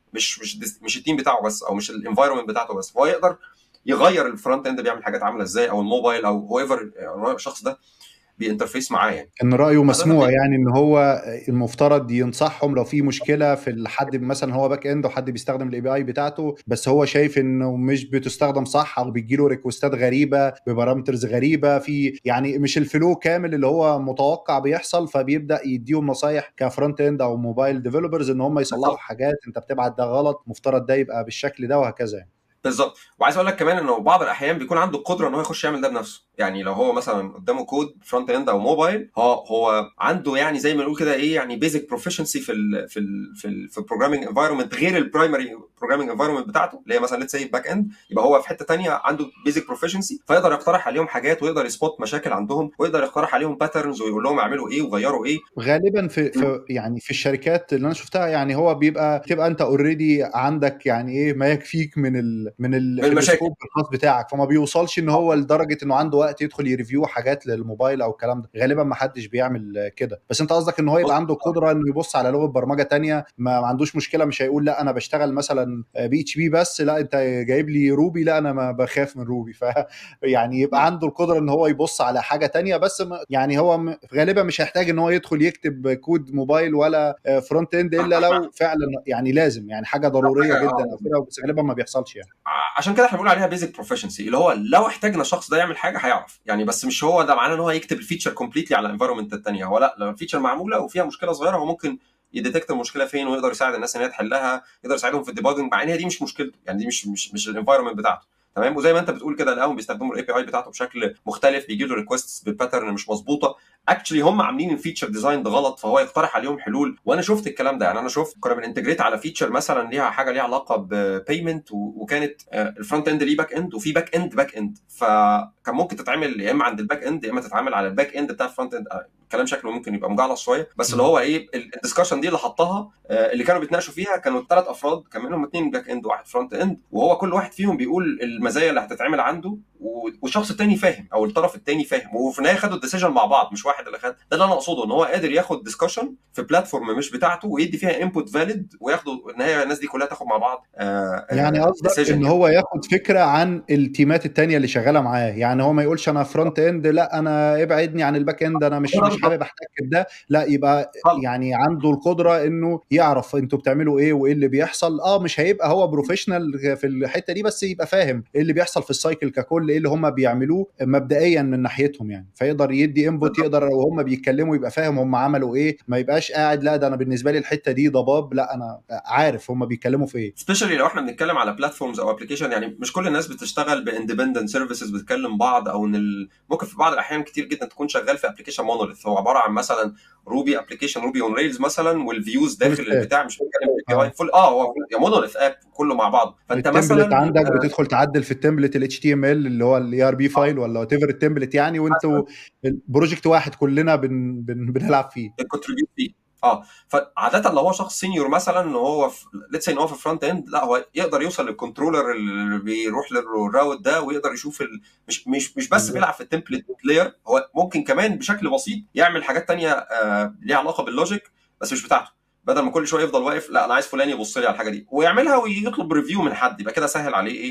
مش التيم بتاعه بس، او مش الانفايرمنت بتاعته بس. هو يقدر يغير الفرونت اند بيعمل حاجات عامله ازاي، او الموبايل، او هو ايفر الشخص ده بينترفيس معاه يعني. ان رايه عاده مسموع، يعني ان هو المفترض ينصحهم لو في مشكله في الحد، مثلا هو باك اند وحد بيستخدم الاي بي اي بتاعته بس هو شايف انه مش بتستخدم صح، او بيجي له ريكوستات غريبه ببارامترز غريبه، في يعني مش الفلو كامل اللي هو متوقع بيحصل، فبيبدا يديهم نصايح كفرونت اند او موبايل ديفلوبرز ان هم يصلحوا بالظبط. حاجات، انت بتبعت ده غلط، مفترض ده يبقى بالشكل ده، وهكذا يعني. بالظبط. وعايز اقول لك كمان انه بعض الاحيان بيكون عنده القدره ان هو يخش يعمل ده بنفسه. يعني لو هو مثلا قدامه كود فرونت اند او موبايل، هو عنده يعني زي ما نقول كده ايه، يعني بيزك بروفيشنسي في البروجرامينج انفايرمنت غير البرايمري بروجرامينج انفايرمنت بتاعته اللي هي مثلا ليتس سي باك اند. يبقى هو في حته ثانيه عنده بيزك بروفيشنسي، فيقدر يقترح عليهم حاجات ويقدر يسبوت مشاكل عندهم ويقدر يقترح عليهم باترنز ويقول لهم اعملوا ايه وغيروا ايه. غالبا في يعني في الشركات اللي انا شفتها، يعني هو تبقى انت اوريدي عندك يعني ايه ما يكفيك من في المشاكل. السكوب الخاص بتاعك، فما بيوصلش ان هو لدرجه انه عنده وقت يدخل يريفيو حاجات للموبايل او الكلام ده. غالبا ما حدش بيعمل كده. بس انت قصدك ان هو بص، يبقى عنده قدره انه يبص على لغه برمجه تانية، ما عندوش مشكله، مش هيقول لا انا بشتغل مثلا بي اتش بي بس، لا انت جايب لي روبي، لا انا ما بخاف من روبي. يعني يبقى عنده القدره ان هو يبص على حاجه تانية، بس يعني هو غالبا مش هيحتاج ان هو يدخل يكتب كود موبايل ولا فرونت اند، الا لو فعلا يعني لازم، يعني حاجه ضروريه حاجه جدا او كده، بس غالبا ما بيحصلش يعني. عشان كده احنا بنقول عليها بيزك بروفيشنسي، اللي هو لو احتاجنا الشخص ده يعمل حاجه هيعرف يعني. بس مش هو ده معناه ان هو يكتب الفيتشر كومبليتلي على الانفايرمنت الثانيه. هو لا، لو الفيتشر معموله وفيها مشكله صغيره هو ممكن يديتكت المشكله فين ويقدر يساعد الناس ان هي تحلها، يقدر يساعدهم في الديباجنج، مع ان هي دي مش مشكلته يعني، دي مش الانفايرمنت بتاعته. تمام. وزي ما انت بتقول كده، لقاهم بيستخدموا الاي بي اي بتاعته بشكل مختلف، بيجي له ريكويست بالباترن مش مظبوطه، اكشلي هم عاملين الفيتشر ديزاين ده غلط، فهو يقترح عليهم حلول. وانا شفت الكلام ده يعني. انا شفت كنا بننتجريت على فيتشر مثلا ليها حاجه ليها علاقه ببيمنت، وكانت الفرونت اند ليه باك اند وفي باك اند، فكان ممكن تتعمل يا اما عند الباك اند يا اما تتعمل على الباك اند بتاع الفرونت اند. الكلام شكله ممكن يبقى مجعلص شويه، بس اللي هو ايه الدسكشن دي اللي حطها اللي كانوا بيتناقشوا فيها كانوا 3 افراد، كان منهم 2 باك اند وواحد فرونت اند، وهو كل واحد فيهم بيقول المزايا اللي هتتعمل عنده، والشخص التاني فاهم او الطرف التاني فاهم، وفي النهايه خدوا الديسيجن مع بعض، مش واحد اللي خد. ده اللي انا اقصده، ان هو قادر ياخد ديسكشن في بلاتفورم مش بتاعته ويدي فيها انبوت فاليد، وياخدوا النهايه الناس دي كلها تاخد مع بعض يعني قصدك ديسيجن ان يعني. هو ياخد فكره عن التيمات التانية اللي شغاله معاه، يعني هو ما يقولش انا فرونت اند لا انا ابعدني عن الباك اند، انا مش بالظبط. حابب احتك بده، لا يبقى يعني عنده القدره انه يعرف انتوا بتعملوا ايه وايه اللي بيحصل. مش هيبقى هو بروفيشنال في الحته دي، بس يبقى فاهم ايه اللي بيحصل في السايكل ككل، ايه اللي هم بيعملوه مبدئيا من ناحيتهم يعني، فيقدر يدي انبوت، بالظبط. يقدر وهم بيتكلموا يبقى فاهم هم عملوا ايه، ما يبقاش قاعد لا ده انا بالنسبه لي الحته دي ضباب، لا انا عارف هم بيتكلموا في ايه. سبيشالي لو احنا بنتكلم على بلاتفورمز او ابلكيشن، يعني مش كل الناس بتشتغل باندبندنت سيرفيسز بتكلم بعض، او ان ممكن في بعض الاحيان كتير جدا تكون شغال في ابلكيشن مونوليث، هو عباره عن مثلا روبي ابلكيشن، روبي اون ريلز مثلا، والفيوز فول داخل ستاك. البتاع، مش بنتكلم اي بي اي اه فول، هو مونوليث اب كله مع بعض. فانت التمبلت مثلا عندك بتدخل تعدل في التمبلت ال HTML اللي هو الاي ار بي فايل ولا وات ايفر التمبلت يعني، وانتوا البروجكت واحد كلنا بنلعب فيه. الكونتريبيوت فيه. فعاده لو هو شخص سينيور مثلا، ان هو ليتس ان هو في فرونت اند، لا هو يقدر يوصل للكنترولر اللي بيروح للراوت ده، ويقدر يشوف مش بس بالظبط. بيلعب في التمبلت لاير، هو ممكن كمان بشكل بسيط يعمل حاجات تانية ليها علاقه باللوجيك بس مش بتاعته، بدل ما كل شويه يفضل واقف لا انا عايز فلان يبص لي على الحاجه دي ويعملها ويطلب ريفيو من حد، يبقى كده سهل عليه ايه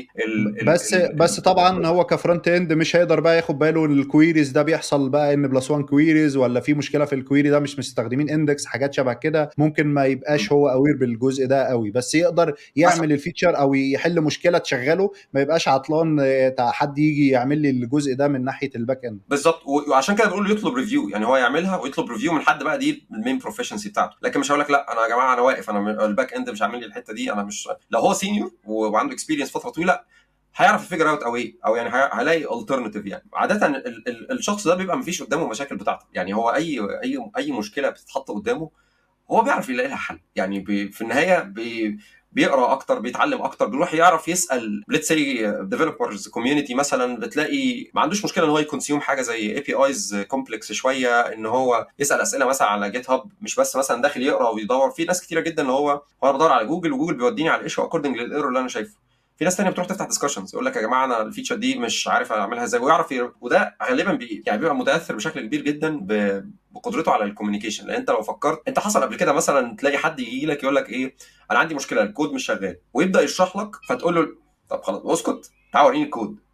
بس طبعا هو كفرونت اند مش هيقدر بقى ياخد باله الكويريز ده بيحصل بقى ان بلس 1 كويريز، ولا في مشكله في الكويري ده مش مستخدمين اندكس، حاجات شبه كده، ممكن ما يبقاش هو اوير بالجزء ده قوي، بس يقدر مثلا. يعمل الفيتشر او يحل مشكله تشغله، ما يبقاش عطلان حد يجي يعمل لي الجزء ده من ناحيه الباك اند. بالظبط. وعشان كده بنقول له يطلب ريفيو، يعني هو يعملها ويطلب ريفيو من حد بقى، دي المين بروفيشنسي بتاعته. لكن مش هقول لك لا انا يا جماعه انا واقف، انا الباك اند مش عامل لي الحته دي، انا مش. لو هو سينيور وعنده اكسبيرينس فتره طويله هيعرف يفيجر اوت او ايه، او يعني هيلاقي الترناتيف يعني. عاده الشخص ده بيبقى مفيش قدامه مشاكل بتاعته، يعني هو اي مشكله بتتحط قدامه هو بيعرف يلاقي لها حل يعني. في النهايه بيقرا اكتر، بيتعلم اكتر، بيروح يعرف يسال ليتس سي ديفلوبرز كوميونتي مثلا، بتلاقي ما عندوش مشكله ان هو يكونسيوم حاجه زي اي بي ايز كومبلكس شويه، ان هو يسال اسئله مثلا على جيت هاب، مش بس مثلا داخل يقرا ويدور. في ناس كتيره جدا اللي هو انا بدور على جوجل وجوجل بيوديني على الايشو اكوردنج للايرور اللي انا شايفه. في ناس تانية بتروح تفتح ديسكشنز يقول لك يا جماعه انا الفيتشر دي مش عارف اعملها ازاي، ويعرف وده غالبا يعني بيبقى متاثر بشكل كبير جدا بقدرته على الكوميونيكيشن. لان انت لو فكرت، انت حصل قبل كده مثلا تلاقي حد يجي لك يقول لك ايه، انا عندي مشكله الكود مش شغال، ويبدا يشرح لك فتقول له طب خلاص اسكت تعال وريني الكود،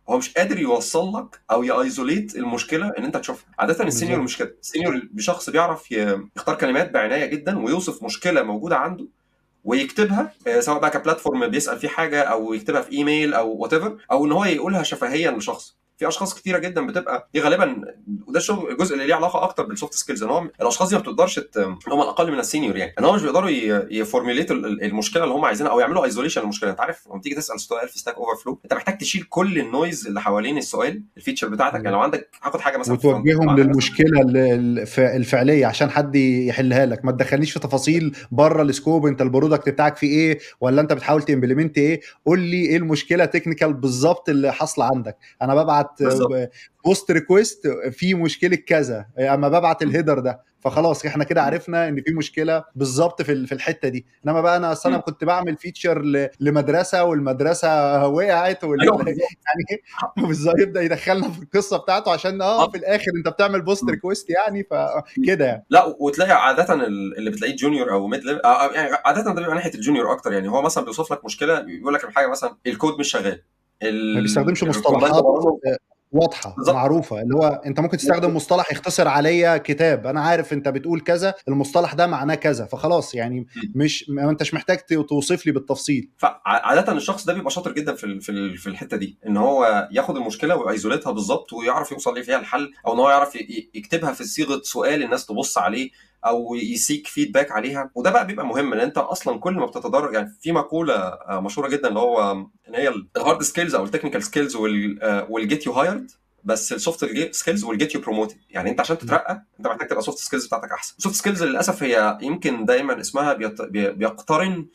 هو مش قادر يوصل لك او يايزوليت المشكله ان انت تشوفها. عاده السينيور بالظبط. مش كده، السينيور بشخص بيعرف يختار كلمات بعنايه جدا ويوصف مشكله موجوده عنده ويكتبها، سواء بقى كبلاتفورم بيسال فيه حاجه او يكتبها في ايميل او وات ايفر، او ان هو يقولها شفهيا لشخص. في اشخاص كتيره جدا بتبقى دي غالبا، وده الشغل الجزء اللي ليه علاقه اكتر بالسوفت سكيلز، ان هو الاشخاص دي ما بتقدرش هم الاقل من السينيور يعني، ان هم مش بيقدروا يفورميليت المشكله اللي هم عايزينها او يعملوا ايزوليشن للمشكله. انت عارف لما تيجي تسال سؤال في ستاك اوفر فلو، انت محتاج تشيل كل النويز اللي حوالين السؤال الفيتشر بتاعتك. يعني لو عندك هاخد حاجه مثلا في فرونت اند، وتوجههم عندك مثلا للمشكله الفعليه عشان حد يحلها لك. ما تدخلنيش في تفاصيل بره السكوب، انت البرودكت بتاعك فيه ايه، ولا انت بتحاول تمبلمنت ايه. قول لي ايه المشكله تكنيكال بالظبط اللي حاصله عندك. انا ببعت بالظبط. بوست ريكويست في مشكله كذا، اما ببعت الهيدر ده فخلاص احنا كده عرفنا ان في مشكله بالظبط في الحته دي. انما بقى انا اصلا كنت بعمل فيتشر لمدرسه، والمدرسه وقعت ايوه بالظبط. يعني بالظبط يبدا يدخلنا في القصه بتاعته عشان في الاخر انت بتعمل بوست ريكويست يعني فكده يعني. لا، وتلاقي عاده اللي بتلاقيه جونيور او ميد ليفل، يعني عاده ده بيبقى ناحيه الجونيور اكتر. يعني هو مثلا بيوصف لك مشكله، بيقول لك الحاجه مثلا الكود مش شغال، ما بيستخدمش الريكومندر مصطلحات برضه. واضحه بالظبط. معروفه، اللي هو انت ممكن تستخدم مصطلح يختصر عليا كتاب، انا عارف انت بتقول كذا، المصطلح ده معناه كذا، فخلاص يعني مش ما انتش محتاج توصف لي بالتفصيل. فعاده الشخص ده بيبقى شاطر جدا في الحته دي، ان هو ياخد المشكله ويزوليتها بالظبط ويعرف يوصل ليه فيها الحل، او ان هو يعرف يكتبها في صيغه سؤال الناس تبص عليه او يسيك فيدباك عليها. وده بقى بيبقى مهم، لان انت اصلا كل ما بتتدرج. يعني في مقوله مشهوره جدا اللي هو ان هي الهارد سكيلز او التكنيكال سكيلز والجيت يو هايرد، بس السوفت سكيلز والجيت يو بروموتد. يعني انت عشان تترقى انت محتاج تبقى سوفت سكيلز بتاعتك احسن. السوفت سكيلز للاسف هي يمكن دايما اسمها بيقترن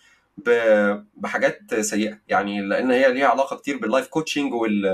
بحاجات سيئه، يعني لان هي ليها علاقه كتير باللايف كوتشنج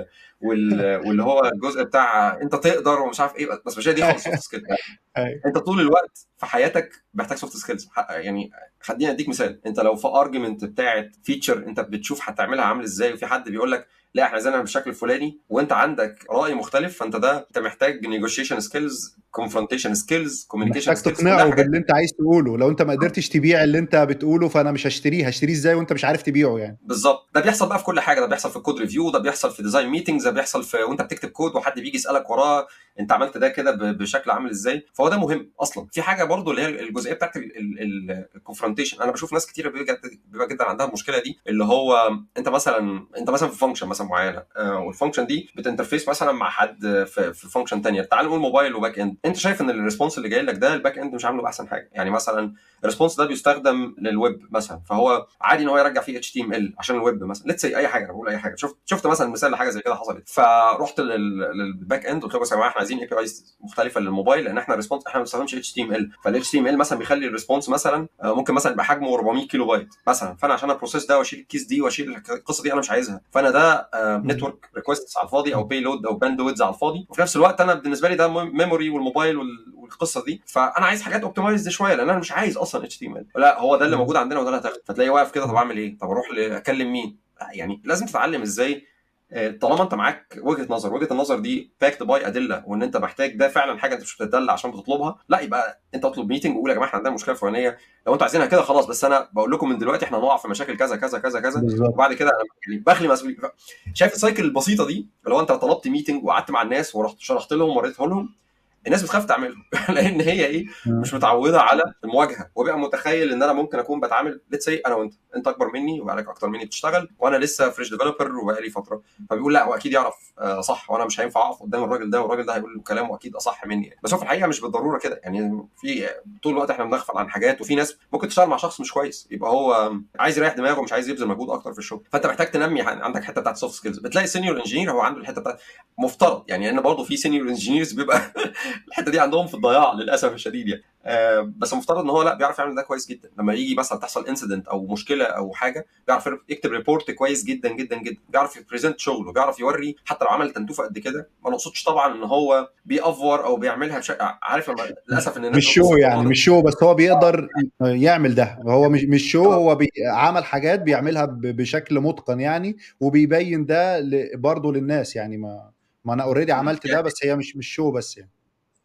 واللي هو الجزء بتاع انت تقدر ومش عارف ايه، بس مش هي دي خالص سوفت سكيلز. انت طول الوقت في حياتك محتاج سوفت سكيلز يعني. خليني اديك مثال، انت لو في ارجيومنت بتاعت فيتشر انت بتشوف هتعملها عامل ازاي، وفي حد بيقول لك لا احنا عايزينها بالشكل الفلاني، وانت عندك راي مختلف، فانت ده انت محتاج نيجوشيشن سكيلز، كونفرونتيشن سكيلز، كوميونيكيشن ومحتاج سكيلز، كلها تقنعه حاجات. باللي انت عايز تقوله. لو انت ما قدرتش تبيع اللي انت بتقوله فانا مش هشتريه ازاي وانت مش عارف تبيعه يعني. بالظبط. ده بيحصل بقى في كل حاجه، ده بيحصل في الكود ريفيو، ده بيحصل في ديزاين ميتنجز، ده بيحصل في وانت بتكتب كود وحد بيجي يسالك وراه انت عملت ده كده بشكل عامل ازاي. فهو ده مهم اصلا. في حاجه برضو اللي هي الجزئيه بتاعت الكونفرونتيشن. انا بشوف ناس كتيره بيبقى جدا عندها المشكله دي، اللي هو انت مثلا في فانكشن مثلا معينه، والفانكشن دي بتنترفيس مثلا مع حد في فانكشن ثانيه. تعال نقول موبايل وباك اند، انت شايف ان الريسبونس اللي جاي لك ده الباك اند مش عامله باحسن حاجه. يعني مثلا الريسبونس ده بيستخدم للويب مثلا، فهو عادي ان هو يرجع فيه اتش تي ام ال عشان الويب مثلا، ليتس اي حاجه، انا بقول اي حاجه. شفت مثلا مثال لحاجه زي كده حصلت، فرحت للباك اند قلت له بس يا جماعه احنا عايزين اي بي ايز مختلفه للموبايل، لان احنا الريسبونس احنا ما بنستخدمش اتش تي ام ال، فالاتش تي ام ال مثلا بيخلي الريسبونس مثلا ممكن مثلا يبقى حجمه 400 كيلو بايت مثلا، فانا عشان البروسيس ده واشيل الكيس دي واشيل القصه دي انا مش عايزها، فانا ده نتورك ريكويست على الفاضي او باي لود او باندويدز على الفاضي، وفي نفس الوقت انا بالنسبه لي ده ميموري والموبايل والقصه دي، فانا عايز حاجات اوبتمايزد شويه لان انا مش عايز اصلا اتش تي ام ال. لا هو ده اللي موجود عندنا وده اللي هتاخده. فتلاقيه واقف كده، طب اعمل ايه؟ طب اروح اكلم مين؟ يعني لازم تتعلم ازاي. طالما انت معاك وجهه النظر دي باكت باي ادله، وان انت محتاج ده فعلا حاجه انت مش بتدل عشان بتطلبها، لا يبقى انت اطلب ميتنج وقول يا جماعه احنا عندنا مشكله فلانيه، لو انتوا عايزينها كده خلاص، بس انا بقول لكم من دلوقتي احنا هنقع في مشاكل كذا كذا كذا كذا، بالظبط. وبعد كده انا يعني بخلي مسؤوليه. شايف السايكل البسيطه دي؟ لو انت طلبت ميتنج وقعدت مع الناس ورحت شرحت لهم ووريته لهم، الناس بتخاف تعمله لان هي ايه، مش متعوده على المواجهه، وبقى متخيل ان انا ممكن اكون بتعامل ليتس سي انا وانت، انت اكبر مني وبقالك اكتر مني بتشتغل، وانا لسه فريش ديفلوبر وبقالي فتره، فبيقول لا هو اكيد يعرف صح، وانا مش هينفع اقف قدام الراجل ده والراجل ده هيقول له كلام واكيد اصح مني يعني. بس هو في الحقيقه مش بالضروره كده يعني. في طول الوقت احنا بنغفل عن حاجات، وفي ناس ممكن تشتغل مع شخص مش كويس يبقى هو عايز يريح دماغه ومش عايز يبذل مجهود اكتر في الشغل، فانت محتاج تنمي عندك حته بتاعت سوفت سكيلز. بتلاقي السينيور انجينير هو عنده الحته بتاعت مفترض يعني، ان برضه في سينيور انجينيرز بيبقى الحته دي عندهم في الضياع للاسف الشديد يعني. بس المفترض ان هو لا بيعرف يعمل ده كويس جدا. لما يجي مثلا تحصل انسيدنت او مشكله او حاجه، بيعرف يكتب ريبورت كويس جدا جدا جدا، بيعرف يبريزنت شغله، بيعرف يوري حتى لو عمل تنتوفه قد كده. ما نقصدش طبعا ان هو بيأفور او بيعملها عارف لما للاسف ان الناس مش بتبص شو للموضوع يعني، ده. مش شو بس هو بيقدر يعمل ده. هو مش شو، هو عمل حاجات بيعملها بشكل متقن يعني، وبيبين ده برضه للناس يعني. ما انا اوريدي عملت ده، يعني بس هي مش شو بس يعني.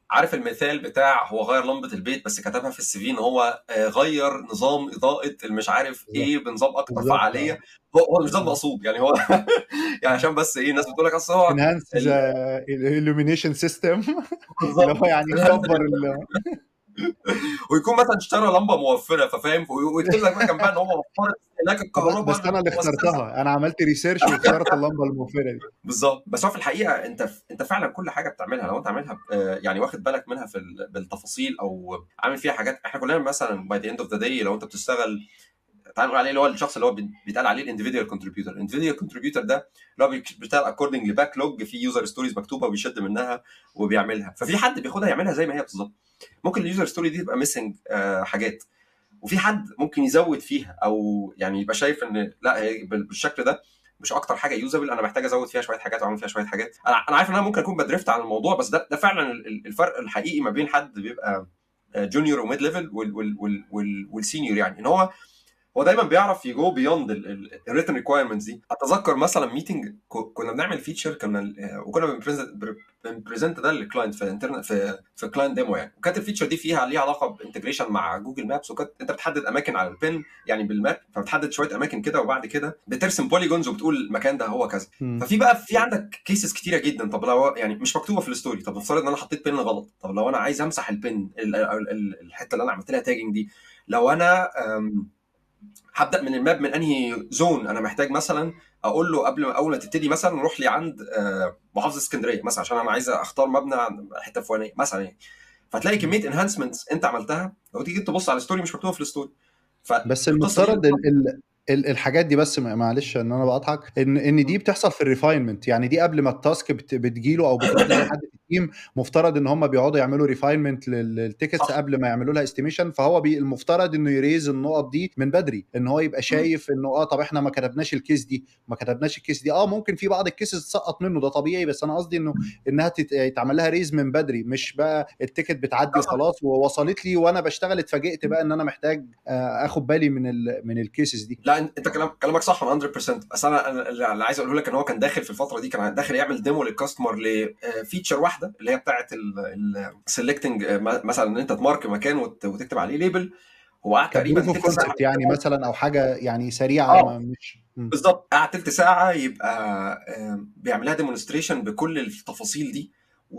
عارف المثال بتاع هو غير لمبه البيت بس كتبها في السي في ان هو غير نظام اضاءه المش عارف بالظبط ايه بنظام اكتر بالظبط فعاليه. هو مش ده المقصود يعني، هو يعني عشان بس ايه الناس بتقول لك اصل هو enhance ال... the illumination system اللي هو بالظبط يعني يكبر ويكون مثلا اشترى لمبه موفره ففاهم، ويكتب لك بقى جنبها ان هو وفر استهلاك الكهرباء بس انا اللي للمؤسسه. اخترتها، انا عملت ريسيرش واخترت اللمبه الموفره دي. بالظبط. بس هو في الحقيقه انت فعلا كل حاجه بتعملها لو انت عاملها يعني واخد بالك منها بالتفاصيل، او عامل فيها حاجات. احنا كلنا مثلا باي ذا اند اوف ذا داي لو انت بتشتغل، تعال نقول عليه اللي هو الشخص اللي هو بيتقال عليه الاندفيديوال كونتريبيوتور. الاندفيديوال كونتريبيوتور ده اللي هو بيشتغل اكوردنج لباك لوج في يوزر ستوريز مكتوبه وبيشد منها وبيعملها. ففي حد بياخدها يعملها زي ما هي بالظبط، ممكن اليوزر ستوري دي تبقى ميسنج حاجات، وفي حد ممكن يزود فيها، او يعني يبقى شايف ان لا هي بالشكل ده مش اكتر حاجه يوزابل، انا محتاج ازود فيها شويه حاجات واعمل فيها شويه حاجات. انا عارف ان انا ممكن اكون بدرفت عن الموضوع، بس ده فعلا الفرق الحقيقي ما بين حد بيبقى جونيور وميد ليفل والسينيور. يعني ان هو دايما بيعرف يجو بيوند الريتن ريكوايرمنتس دي. اتذكر مثلا ميتنج كنا بنعمل فيتشر، كنا وكنا بنبريزنت ده للكلاينت في انترنت في كلاينت ديمو يعني. وكانت الفيتشر دي فيها ليها علاقه بانتجريشن مع جوجل مابس، وكانت انت بتحدد اماكن على البن يعني بالماب، فبتحدد شويه اماكن كده وبعد كده بترسم بوليجونز وبتقول المكان ده هو كذا. ففي بقى في عندك كيسز كتيره جدا. طب لو يعني مش مكتوبه في الستوري، طب نفترض ان انا حطيت بن غلط، طب لو انا عايز امسح البن الحته اللي انا عملت لها تاجنج دي، لو انا هبدا من الماب من انهي زون، انا محتاج مثلا اقول له قبل ما اول ما تبتدي مثلا روح لي عند محافظه اسكندريه مثلا عشان انا عايز اختار مبنى عند حته فلانيه مثلا يعني. فتلاقي كميه انهانسمنتس انت عملتها، لو تيجي تبص على الستوري مش مكتوبه في الستوري. بس فالقصه دي المفترض الحاجات دي، بس معلش ان انا بقطعك، ان دي بتحصل في الريفاينمنت، يعني دي قبل ما التاسك بتجيله او بتروح لاي حد في التيم، مفترض ان هم بيقعدوا يعملوا ريفاينمنت للتيكتس صح. قبل ما يعملوا لها استيميشن. فهو المفترض انه يريز النقط دي من بدري، ان هو يبقى مم. شايف انه طب احنا ما كتبناش الكيس دي، ما كتبناش الكيس دي. ممكن في بعض الكيسز تسقط منه، ده طبيعي، بس انا قصدي انه انها يتعمل لها ريز من بدري، مش بقى التيكت بتعدي ده صح. وخلاص ووصلت لي وانا بشتغل اتفاجئت بقى ان انا محتاج اخد بالي من الكيسز دي. لا انت كلامك صح 100%. بس انا اللي عايز اقوله لك ان هو كان داخل في الفتره دي، كان داخل يعمل ديمو للكاستمر لفيتشر واحده اللي هي بتاعه السلكتنج، مثلا ان انت تمارك مكان وتكتب عليه ليبل. هو قعد تقريبا كبروف اوف تلت ساعه كونسبت يعني مثلا، او حاجه يعني سريعه، اه ما مش بالظبط، قعد تلت ساعه يبقى بيعملها ديمونستريشن بكل التفاصيل دي.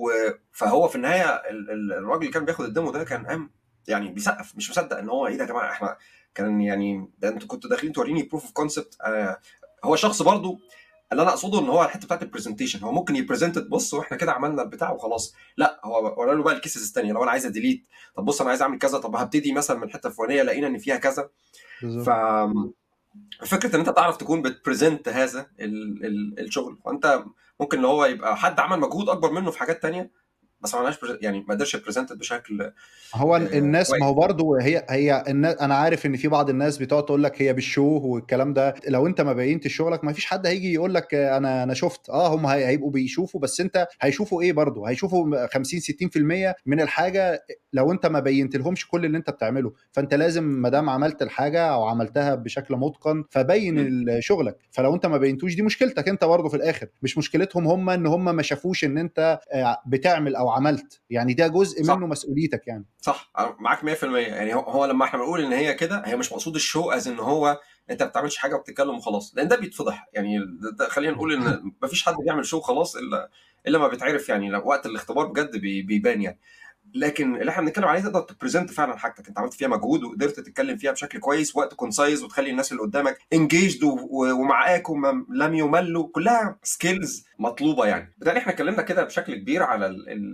فهو في النهايه الراجل اللي كان بياخد الديمو ده كان قام يعني بيسقف مش مصدق ان هو ايه ده يا جماعه، احنا كان يعني ده انتوا كنتوا داخلين توريني بروف اوف كونسبت. هو شخص برضو اللي انا اقصده ان هو الحته بتاعت البرزنتيشن هو ممكن يبرزنت بص واحنا كده عملنا البتاع وخلاص، لا هو ورا له بقى الكيسز الثانيه. لو انا عايز اديليت، طب بص انا عايز اعمل كذا، طب هبتدي مثلا من الحته الفلانيه لقينا ان فيها كذا. ف بالظبط. فكره ان انت تعرف تكون بتبريزنت هذا الشغل، وانت ممكن اللي هو يبقى حد عمل مجهود اكبر منه في حاجات تانية بس ما عملهاش يعني ما قدرش يبريزنت بشكل هو الناس، ما هو كويس. برضو هي الناس، انا عارف ان في بعض الناس بتقعد تقول لك هي بالشو والكلام ده. لو انت ما بينتش شغلك ما فيش حد هيجي يقول لك انا شفت. هم هيبقوا بيشوفوا، بس انت هيشوفوا ايه؟ برضو هيشوفوا 50 60% من الحاجه لو انت ما بينت لهمش كل اللي انت بتعمله. فانت لازم ما دام عملت الحاجه او عملتها بشكل متقن فبين شغلك. فلو انت ما بينتوش دي مشكلتك انت برضو في الاخر، مش مشكلتهم هم ان هم ما شافوش ان انت بتعمل او عملت. يعني ده جزء صح منه مسؤوليتك يعني. صح أنا معاك 100%. يعني هو لما احنا بنقول ان هي كده، هي مش مقصود الشو از ان هو انت ما بتعملش حاجه وبتتكلم وخلاص، لان ده بيتفضح يعني. ده خلينا نقول ان ما فيش حد بيعمل شو خلاص الا ما بيتعرف يعني، لو وقت الاختبار بجد بيبان يعني. لكن اللي احنا بنتكلم عليه تقدر تبريزنت فعلا حاجتك انت عملت فيها مجهود وقدرت تتكلم فيها بشكل كويس، وقت كونسايز، وتخلي الناس اللي قدامك انجيجد ومعاك ولم يملوا، كلها سكيلز مطلوبه يعني. بالتالي احنا اتكلمنا كده بشكل كبير على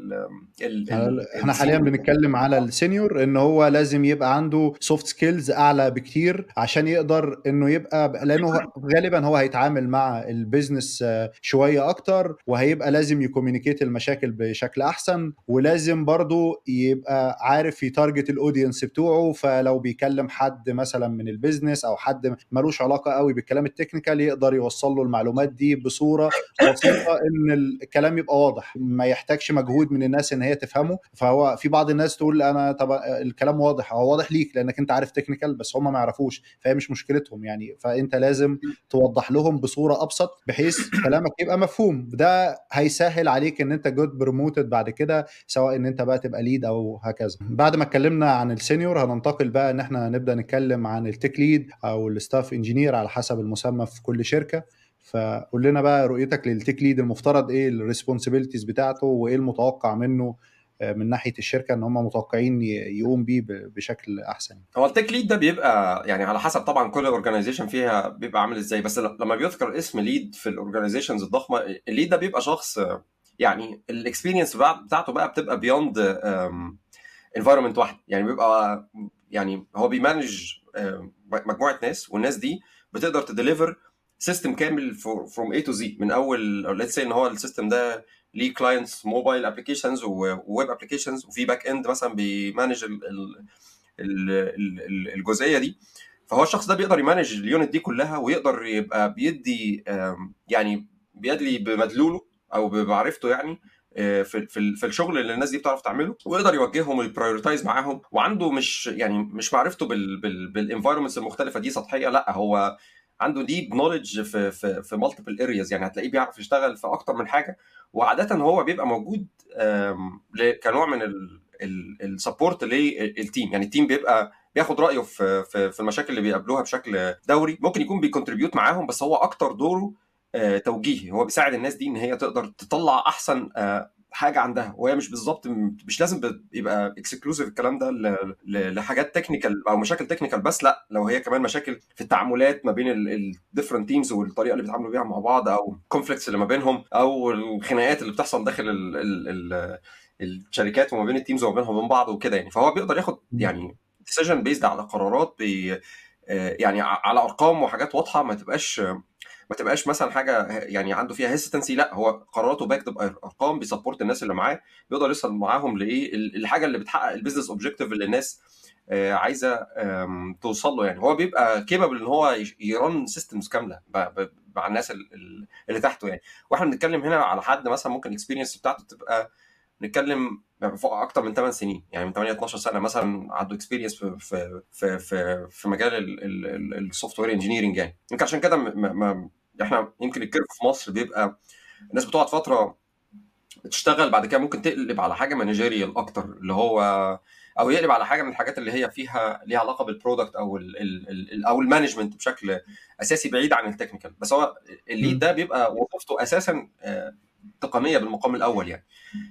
احنا حاليا السينيور. بنتكلم على السينيور، ان هو لازم يبقى عنده سوفت سكيلز اعلى بكتير عشان يقدر انه يبقى، لانه غالبا هو هيتعامل مع البيزنس شوية اكتر، وهيبقى لازم يكومينيكيت المشاكل بشكل احسن. ولازم برضو برضو يبقى عارف يتارجت الاودينس بتوعه، فلو بيكلم حد مثلا من البيزنس او حد ملوش علاقه قوي بالكلام التكنيكال يقدر يوصل له المعلومات دي بصوره بسيطه، ان الكلام يبقى واضح ما يحتاجش مجهود من الناس ان هي تفهمه. فهو في بعض الناس تقول انا طب الكلام واضح، هو واضح ليك لانك انت عارف تكنيكال، بس هم ما يعرفوش، فهي مش مشكلتهم يعني. فانت لازم توضح لهم بصوره ابسط بحيث كلامك يبقى مفهوم. ده هيسهل عليك ان انت جود بروموتد بعد كده، سواء ان انت بقى تبقى ليد او هكذا. بعد ما اتكلمنا عن السينيور هننتقل بقى ان احنا نبدا نتكلم عن التك ليد او الستاف انجينير على حسب المسمى في كل شركه. فقول لنا بقى رؤيتك للتك ليد، المفترض ايه الريسبونسبيلتيز بتاعته وايه المتوقع منه من ناحيه الشركه ان هم متوقعين يقوم بيه بشكل احسن. هو التك ليد ده بيبقى يعني على حسب طبعا كل اورجانيزيشن فيها بيبقى عامل ازاي، بس لما بيذكر اسم ليد في الاورجانيزيشنز الضخمه، الليد ده بيبقى شخص يعني الاكسبيرينس بتاعته بقى بتبقى بيوند انفايرمنت واحد، يعني بيبقى يعني هو بيمانج مجموعه ناس، والناس دي بتقدر تديليفر سيستم كامل فروم اي تو زي، من اول ليتس سي ان هو السيستم ده ليه كلاينتس موبايل ابلكيشنز وويب ابلكيشنز، وفي باك اند مثلا بيمانج الجزئيه دي. فهو الشخص ده بيقدر يمانج اليونت دي كلها، ويقدر يبقى بيدي يعني بيدلي بمدلوله او بمعرفته يعني في الشغل اللي الناس دي بتعرف تعمله، ويقدر يوجههم ويبرايورتايز معاهم. وعنده مش معرفته بالانفايرمنتس المختلفه دي سطحيه، لا هو عنده ديب نوليدج في مالتيبل ارياز، يعني هتلاقيه بيعرف يشتغل في اكتر من حاجه. وعاده هو بيبقى موجود كنوع من السبورت للتيم، يعني التيم بيبقى بياخد رايه في المشاكل اللي بيقابلوها بشكل دوري، ممكن يكون بيكونتريبيوت معاهم، بس هو اكتر دوره توجيهي. هو بيساعد الناس دي ان هي تقدر تطلع احسن حاجه عندها، وهي مش بالظبط مش لازم يبقى اكسكلوسيف الكلام ده لحاجات تكنيكال او مشاكل تكنيكال بس، لا لو هي كمان مشاكل في التعاملات ما بين الديفرنت تيمز والطريقه اللي بيتعاملوا بيها مع بعض، او كونفليكتس اللي ما بينهم، او الخناقات اللي بتحصل داخل الشركات وما بين التيمز وما بينهم وبين بعض وكده يعني. فهو بيقدر ياخد يعني ديسيجن بيزد على قرارات يعني على ارقام وحاجات واضحه، ما تبقاش مثلا حاجه يعني عنده فيها هيستنسي، لا هو قراراته باكد بارقام، بيسبورت الناس اللي معاه، بيقدر يوصل معاهم لايه الحاجه اللي بتحقق البيزنس اوبجيكتيف اللي الناس عايزه توصل له. يعني هو بيبقى كيبل ان هو يرن سيستمز كامله مع الناس اللي تحته يعني. واحنا بنتكلم هنا على حد مثلا ممكن الاكسبيرينس بتاعته تبقى نتكلم فوق اكتر من 8 سنين، يعني من 8 12 سنه مثلا عنده اكسبيرينس في مجال السوفت وير انجينيرنج يعني. يمكن عشان كده احنا يمكن الكيرف في مصر بيبقى الناس بتقعد فتره تشتغل، بعد كده ممكن تقلب على حاجه مانجيريال اكتر، اللي هو او يقلب على حاجه من الحاجات اللي هي فيها ليها علاقه بالبرودكت او المانجمنت بشكل اساسي بعيد عن التكنيكال. بس هو الليد ده بيبقى وظيفته اساسا تقنيه بالمقام الاول يعني.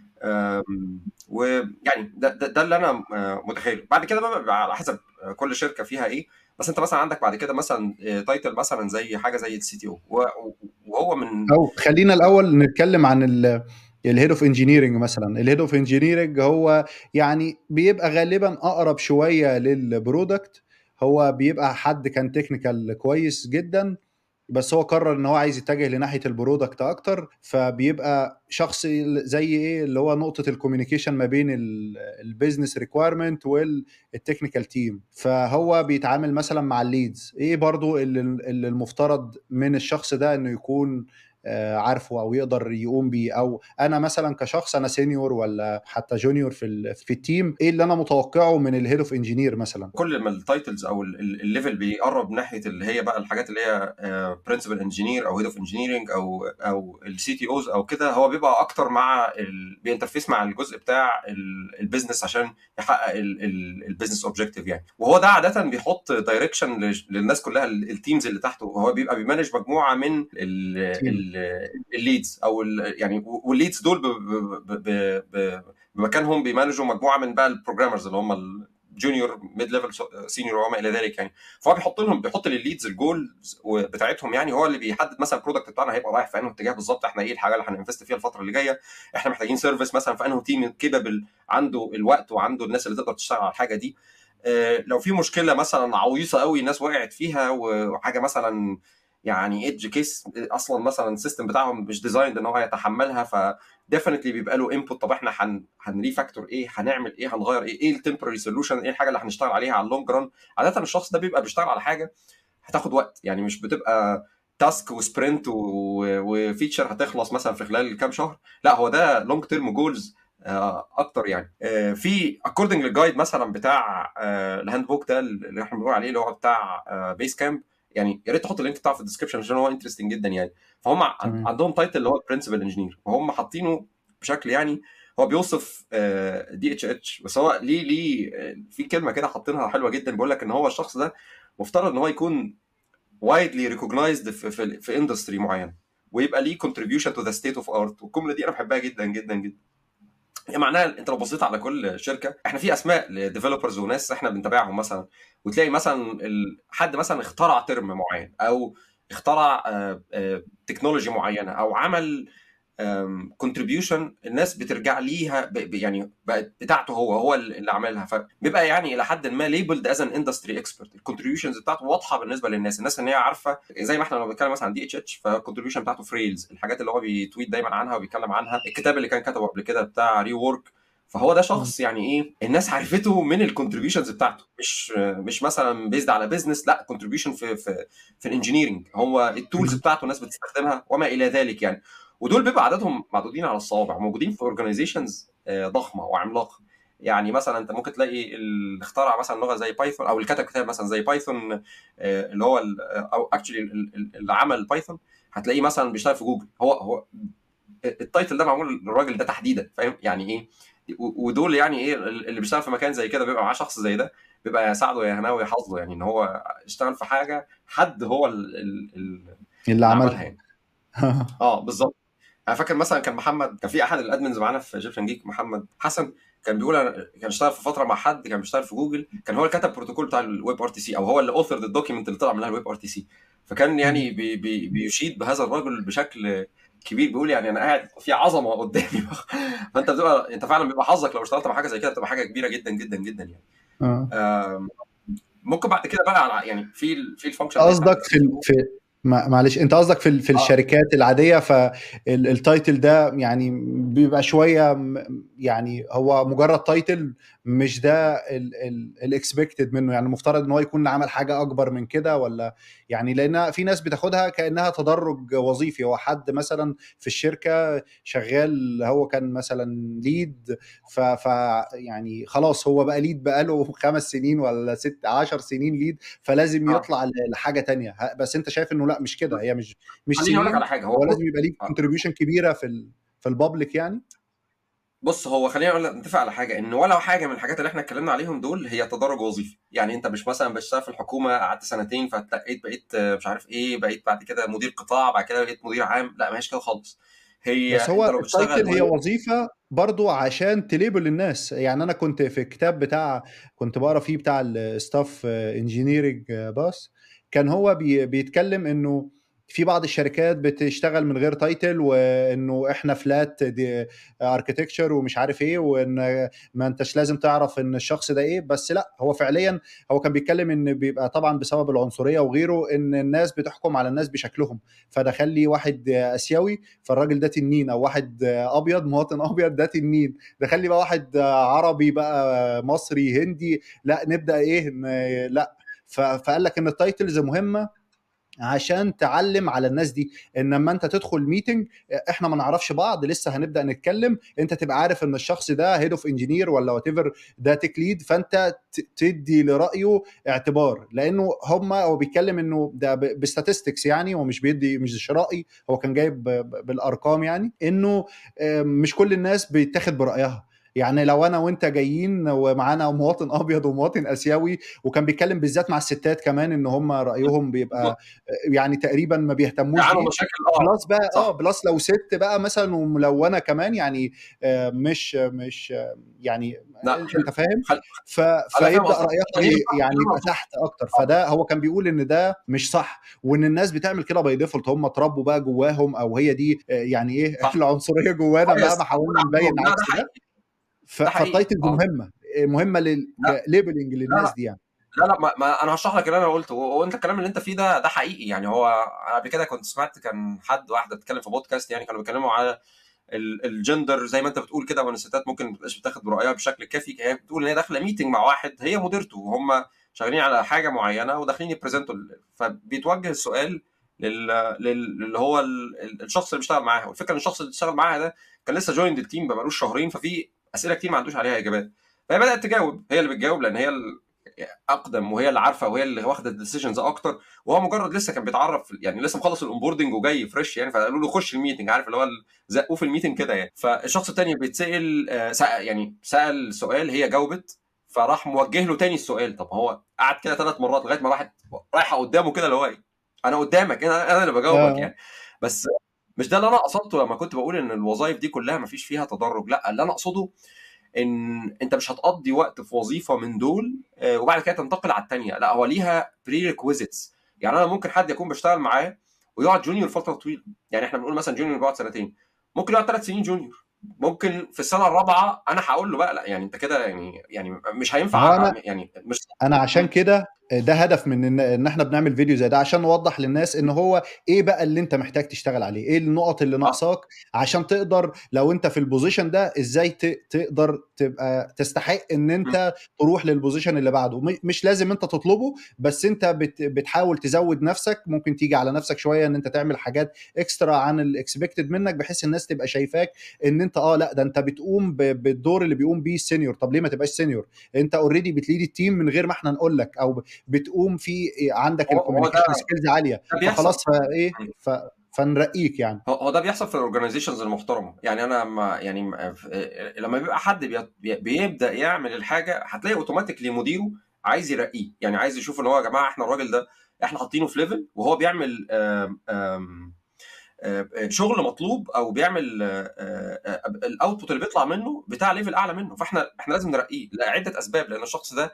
ويعني ده اللي انا متخيله. بعد كده بقى على حسب كل شركه فيها ايه. بس انت مثلا عندك بعد كده مثلا تايتل مثلا زي حاجه زي السي تي او، وهو من او خلينا الاول نتكلم عن الهيد اوف انجينيرنج. مثلا الهيد اوف انجينيرنج هو يعني بيبقى غالبا اقرب شويه للبرودكت. هو بيبقى حد كان تكنيكال كويس جدا، بس هو قرر ان هو عايز يتجه لناحيه البرودكت اكتر، فبيبقى شخص زي ايه اللي هو نقطه الكوميونيكيشن ما بين البيزنس ريكويرمنت والتكنيكال تيم. فهو بيتعامل مثلا مع الليدز، ايه برضو اللي المفترض من الشخص ده انه يكون عارفه او يقدر يقوم بيه. او انا مثلا كشخص انا سينيور ولا حتى جونيور في التيم، ايه اللي انا متوقعه من الهيد اوف انجينير مثلا؟ كل ما التايتلز او الليفل بيقرب ناحيه اللي هي بقى الحاجات اللي هي برنسبل انجينير او هيد اوف انجينيرنج او السي تي اوز او كده، هو بيبقى اكتر مع بينترفيس مع الجزء بتاع البيزنس عشان يحقق البيزنس اوبجيكتيف يعني. وهو ده عاده بيحط دايركشن للناس كلها التيمز اللي تحته، وهو بيبقى بيمانج مجموعه من الليدز او يعني، والليدز دول بمكانهم بيمانجوا مجموعه من بقى البروجرامرز اللي هم جونيور ميد ليفل سينيور وما الى ذلك يعني. فهو بيحط للليدز الجولز بتاعتهم، يعني هو اللي بيحدد مثلا البرودكت بتاعنا هيبقى رايح في انه اتجاه بالظبط، احنا ايه الحاجه اللي هننفست فيها الفتره اللي جايه، احنا محتاجين سيرفيس مثلا في انه تيم كيبل عنده الوقت وعنده الناس اللي تقدر تشتغل على الحاجه دي. لو في مشكله مثلا عويصه قوي الناس وقعت فيها وحاجه مثلا يعني ايدج كيس اصلا مثلا السيستم بتاعهم مش ديزايند ان هو يتحملها، ف ديفينتلي بيبقى له انبوت. طب احنا هنريفاكتور ايه، هنعمل ايه، هنغير ايه، ايه التمبرري سوليوشن، ايه الحاجه اللي هنشتغل عليها على اللونج ران. عاده الشخص ده بيبقى بيشتغل على حاجه هتاخد وقت، يعني مش بتبقى تاسك وسبرنت وفيتشر هتخلص مثلا في خلال كام شهر، لا هو ده لونج تيرم جولز اكتر يعني. في اكوردنج للجايد مثلا بتاع الهاند بوك ده اللي احنا بنقول عليه اللي هو بتاع بيس كامب، يعني يا ريت تحط اللينك بتاعه في الديسكربشن عشان هو انترستنج جدا يعني. فهم تمام. عندهم تايتل اللي هو برنسبل انجينير، وهم حاطينه بشكل يعني هو بيوصف دي اتش اتش، بس هو ليه في كلمه كده حاطينها حلوه جدا، بيقول لك ان هو الشخص ده مفترض ان هو يكون widely recognized في اندستري معين، ويبقى ليه contribution to the state of art. والجمله دي انا بحبها جدا جدا جدا. يعني معناها انت لو بصيت على كل شركه، احنا في اسماء لديفلوبرز وناس احنا بنتابعهم مثلا، وتلاقي مثلا حد مثلا اخترع ترم معين، او اخترع تكنولوجي معينه، او عمل كونتريبيوشن الناس بترجع ليها يعني بقت بتاعته، هو اللي عملها، فبيبقى يعني الى حد ما ليبلد از ان اندستري اكسبرت. الكونتريبيوشنز بتاعته واضحه بالنسبه الناس ان هي عارفه، زي ما احنا لما بنتكلم مثلا عن دي اتش اتش، فالكونتريبيوشن بتاعته في ريلز، الحاجات اللي هو بيتويت دايما عنها وبيتكلم عنها، الكتاب اللي كان كتبه قبل كده بتاع ري وورك. فهو ده شخص يعني ايه، الناس عرفته من الكونتريبيوشنز بتاعته، مش مثلا بيزد على بيزنس، لا كونتريبيوشن في الانجينيرنج، هو التولز بتاعته الناس بتستخدمها وما الى ذلك يعني. ودول بيبقى عددهم معدودين على الصوابع، موجودين في اورجانيزيشنز ضخمه وعملاقه. يعني مثلا انت ممكن تلاقي اللي اخترع مثلا لغه زي بايثون، او اللي كتب كتاب مثلا زي بايثون، اللي هو او اكشلي اللي عمل بايثون، هتلاقيه مثلا بيشتغل في جوجل. هو التايتل ده معمول للراجل ده تحديدا، فاهم يعني ايه. ودول يعني ايه اللي بيشتغل في مكان زي كده بيبقى معاه شخص زي ده، بيبقى يساعده يا هناوي حظه يعني ان هو اشتغل في حاجه حد هو اللي اللي عملها عملها. يعني. اه بالظبط. انا فاكر مثلا كان محمد، كان في احد الادمنز معانا في ايجيبشن جيك، محمد حسن، كان بيقول كان اشتغل في فتره مع حد كان بيشتغل في جوجل، كان هو اللي كتب البروتوكول بتاع الويب ار تي سي، او هو اللي اوثر الدوكيمنت اللي طلع منها الويب ار تي سي. فكان يعني بيشيد بهذا الرجل بشكل كبير، بيقول يعني انا قاعد في عظمه قدامي. فانت بتبقى انت فعلا بيبقى حظك لو اشتغلت مع حاجه زي كده، بتبقى حاجه كبيره جدا جدا جدا يعني. اه. آم، ممكن بعد كده بقى على يعني في الفانكشن اللي هي بتاعت قصدك في الاس كيو. معلش، انت قصدك في اه الشركات العاديه، فالتايتل ده يعني بيبقى شويه يعني هو مجرد تايتل، مش ده الاكسبكتد منه. يعني المفترض ان هو يكون عمل حاجه اكبر من كده، ولا يعني لان في ناس بتاخدها كانها تدرج وظيفي. هو حد مثلا في الشركه شغال، هو كان مثلا ليد، ف يعني خلاص هو بقى ليد بقاله 5 سنين ولا 10 سنين ليد، فلازم اه يطلع لحاجه تانية. بس انت شايف انه لا، مش كده، هي مش خليني اقول لك سنين، على حاجه. هو هو بص، لازم يبقى ليك كونتريبيوشن كبيره في البابليك يعني. هو خلينا اقول لك نتفق على حاجه، ان ولا حاجه من الحاجات اللي احنا اتكلمنا عليهم دول هي تدرج وظيفي. يعني انت مش مثلا بتشتغل في الحكومه قعدت سنتين فتلقيت بقيت مش عارف ايه، بقيت بعد كده مدير قطاع، بعد كده بقيت مدير عام، لا ما هيش كده خالص. هي بس انت هو لو بتشتغل التايتل هي وظيفه برضو عشان تليبل الناس. يعني انا كنت في الكتاب بتاع، كنت بقرا فيه بتاع الستاف انجينيرنج باس، كان هو بيتكلم انه في بعض الشركات بتشتغل من غير تايتل، وانه احنا فلات دي اركتكتشر ومش عارف ايه، وان ما انتش لازم تعرف ان الشخص ده ايه. بس لا، هو فعليا هو كان بيتكلم ان بيبقى طبعا بسبب العنصريه وغيره، ان الناس بتحكم على الناس بشكلهم. فدخل لي واحد اسيوي فالراجل ده تنين، او واحد ابيض مواطن ابيض ده تنين، دخل لي بقى واحد عربي بقى مصري هندي، لا نبدا ايه لا. فقال لك ان التايتلز مهمه عشان تعلم على الناس دي، ان لما انت تدخل ميتنج احنا ما نعرفش بعض لسه هنبدا نتكلم، انت تبقى عارف ان الشخص ده هيد اوف انجينير ولا وات ايفر، ده تك ليد، فانت تدي لرايه اعتبار. لانه هو بيتكلم انه ده بستاتستكس يعني، هو مش بيدي، مش شرائي، هو كان جايب بالارقام يعني، انه مش كل الناس بيتاخد برايها. يعني لو انا وانت جايين ومعانا مواطن ابيض ومواطن اسيوي، وكان بيتكلم بالذات مع الستات كمان ان هم رايهم بيبقى يعني تقريبا ما بيهتموش عنده بيه. مشاكل بلس بقى صح. بلس لو ست بقى مثلا وملونه كمان يعني، مش يعني لا انت حلو. فاهم. خل... ف... انا فاهم فيبدا قصدك، رايها خليني بقى يعني يبقى تحت اكتر. فده هو كان بيقول ان ده مش صح، وان الناس بتعمل كده باي ديفولت، هم اتربوا بقى جواهم، او هي دي يعني ايه صح العنصريه جوانا بايس مهما موجود حاولنا نبين عندهم. لا ده عكس ده. حقيقي، ده حقيقي فالتايتلز اه. مهمه، مهمه لا كليبلنج لا للناس لا دي يعني. لا لا، ما انا هشرح لك اللي انا قلته، وانت الكلام اللي انت فيه ده حقيقي يعني. هو قبل كده كنت سمعت كان واحده بتتكلم في بودكاست، يعني كانوا بيتكلموا على الجندر زي ما انت بتقول كده، وان الستات ممكن ما تبقاش بتاخد برايها بشكل كافي. هي بتقول ان هي داخله ميتنج مع واحد هي مديرته، وهم شغالين على حاجه معينه وداخلين يبريزنتوا، فبيتوجه السؤال اللي هو الشخص اللي بيشتغل معاها. والفكره ان الشخص اللي بيشتغل معاها ده كان لسه جويند التيم، ما بقالوش شهرين، ففي اسئله كتير ما عندوش عليها اجابات. فهي بدات تجاوب، هي اللي بتجاوب لان هي اقدم وهي اللي عارفه وهي اللي واخده الديسيجنز اكتر، وهو مجرد لسه كان بيتعرف يعني، لسه مخلص الاونبوردنج وجاي فريش يعني. فقالوا له خش الميتنج، عارف اللي هو زقوه في الميتنج كده يعني. فالشخص الثاني بيتسال يعني سال سؤال، هي جاوبت، فراح موجه له تاني السؤال. طب هو قعد كده 3 مرات لغايه ما واحد رايحه قدامه كده اللي هو ايه، انا قدامك، انا اللي بجاوبك اه يعني. بس مش ده اللي انا قصدته لما كنت بقول ان الوظائف دي كلها ما فيش فيها تدرج. لا، اللي انا اقصده ان انت مش هتقضي وقت في وظيفه من دول وبعد كده تنتقل على الثانيه. لا، هو ليها بري ريكويزيتس. يعني انا ممكن حد يكون بشتغل معاه ويقعد جونيور فتره طويله، يعني احنا بنقول مثلا جونيور بيقعد سنتين، ممكن يقعد 3 سنين جونيور. ممكن في السنه الرابعه انا هقول له بقى لا، يعني انت كده يعني مش ما هو هينفع انا يعني مش. انا عشان كده ده هدف من ان احنا بنعمل فيديو زي ده، عشان نوضح للناس ان هو ايه بقى اللي انت محتاج تشتغل عليه، ايه النقط اللي اه ناقصاك عشان تقدر لو انت في البوزيشن ده ازاي تقدر تبقى تستحق ان انت تروح للبوزيشن اللي بعده. مش لازم انت تطلبه، بس انت بتحاول تزود نفسك، ممكن تيجي على نفسك شويه ان انت تعمل حاجات اكسترا عن الاكسبكتد منك، بحيث الناس تبقى شايفاك ان انت لا ده انت بتقوم بالدور اللي بيقوم بيه السينيور. طب ليه ما تبقاش سينيور؟ انت اوريدي بتليد التيم من غير ما احنا نقول لك، او بتقوم في عندك هو الكوميونيكيشن سكيلز عاليه، ده بيحصل. فخلاص فايه فنرقيك يعني. هو ده بيحصل في الاورجنايزيشنز المحترمه. يعني انا ما يعني لما بيبقى حد بيبدا يعمل الحاجه، هتلاقي اوتوماتيكلي مديره عايز يرقيه، يعني عايز يشوف ان هو يا جماعه احنا الراجل ده احنا حاطينه في ليفل وهو بيعمل شغل مطلوب، او بيعمل الاوتبوت اللي بيطلع منه بتاع ليفل اعلى منه، فاحنا لازم نرقيه لعده اسباب. لان الشخص ده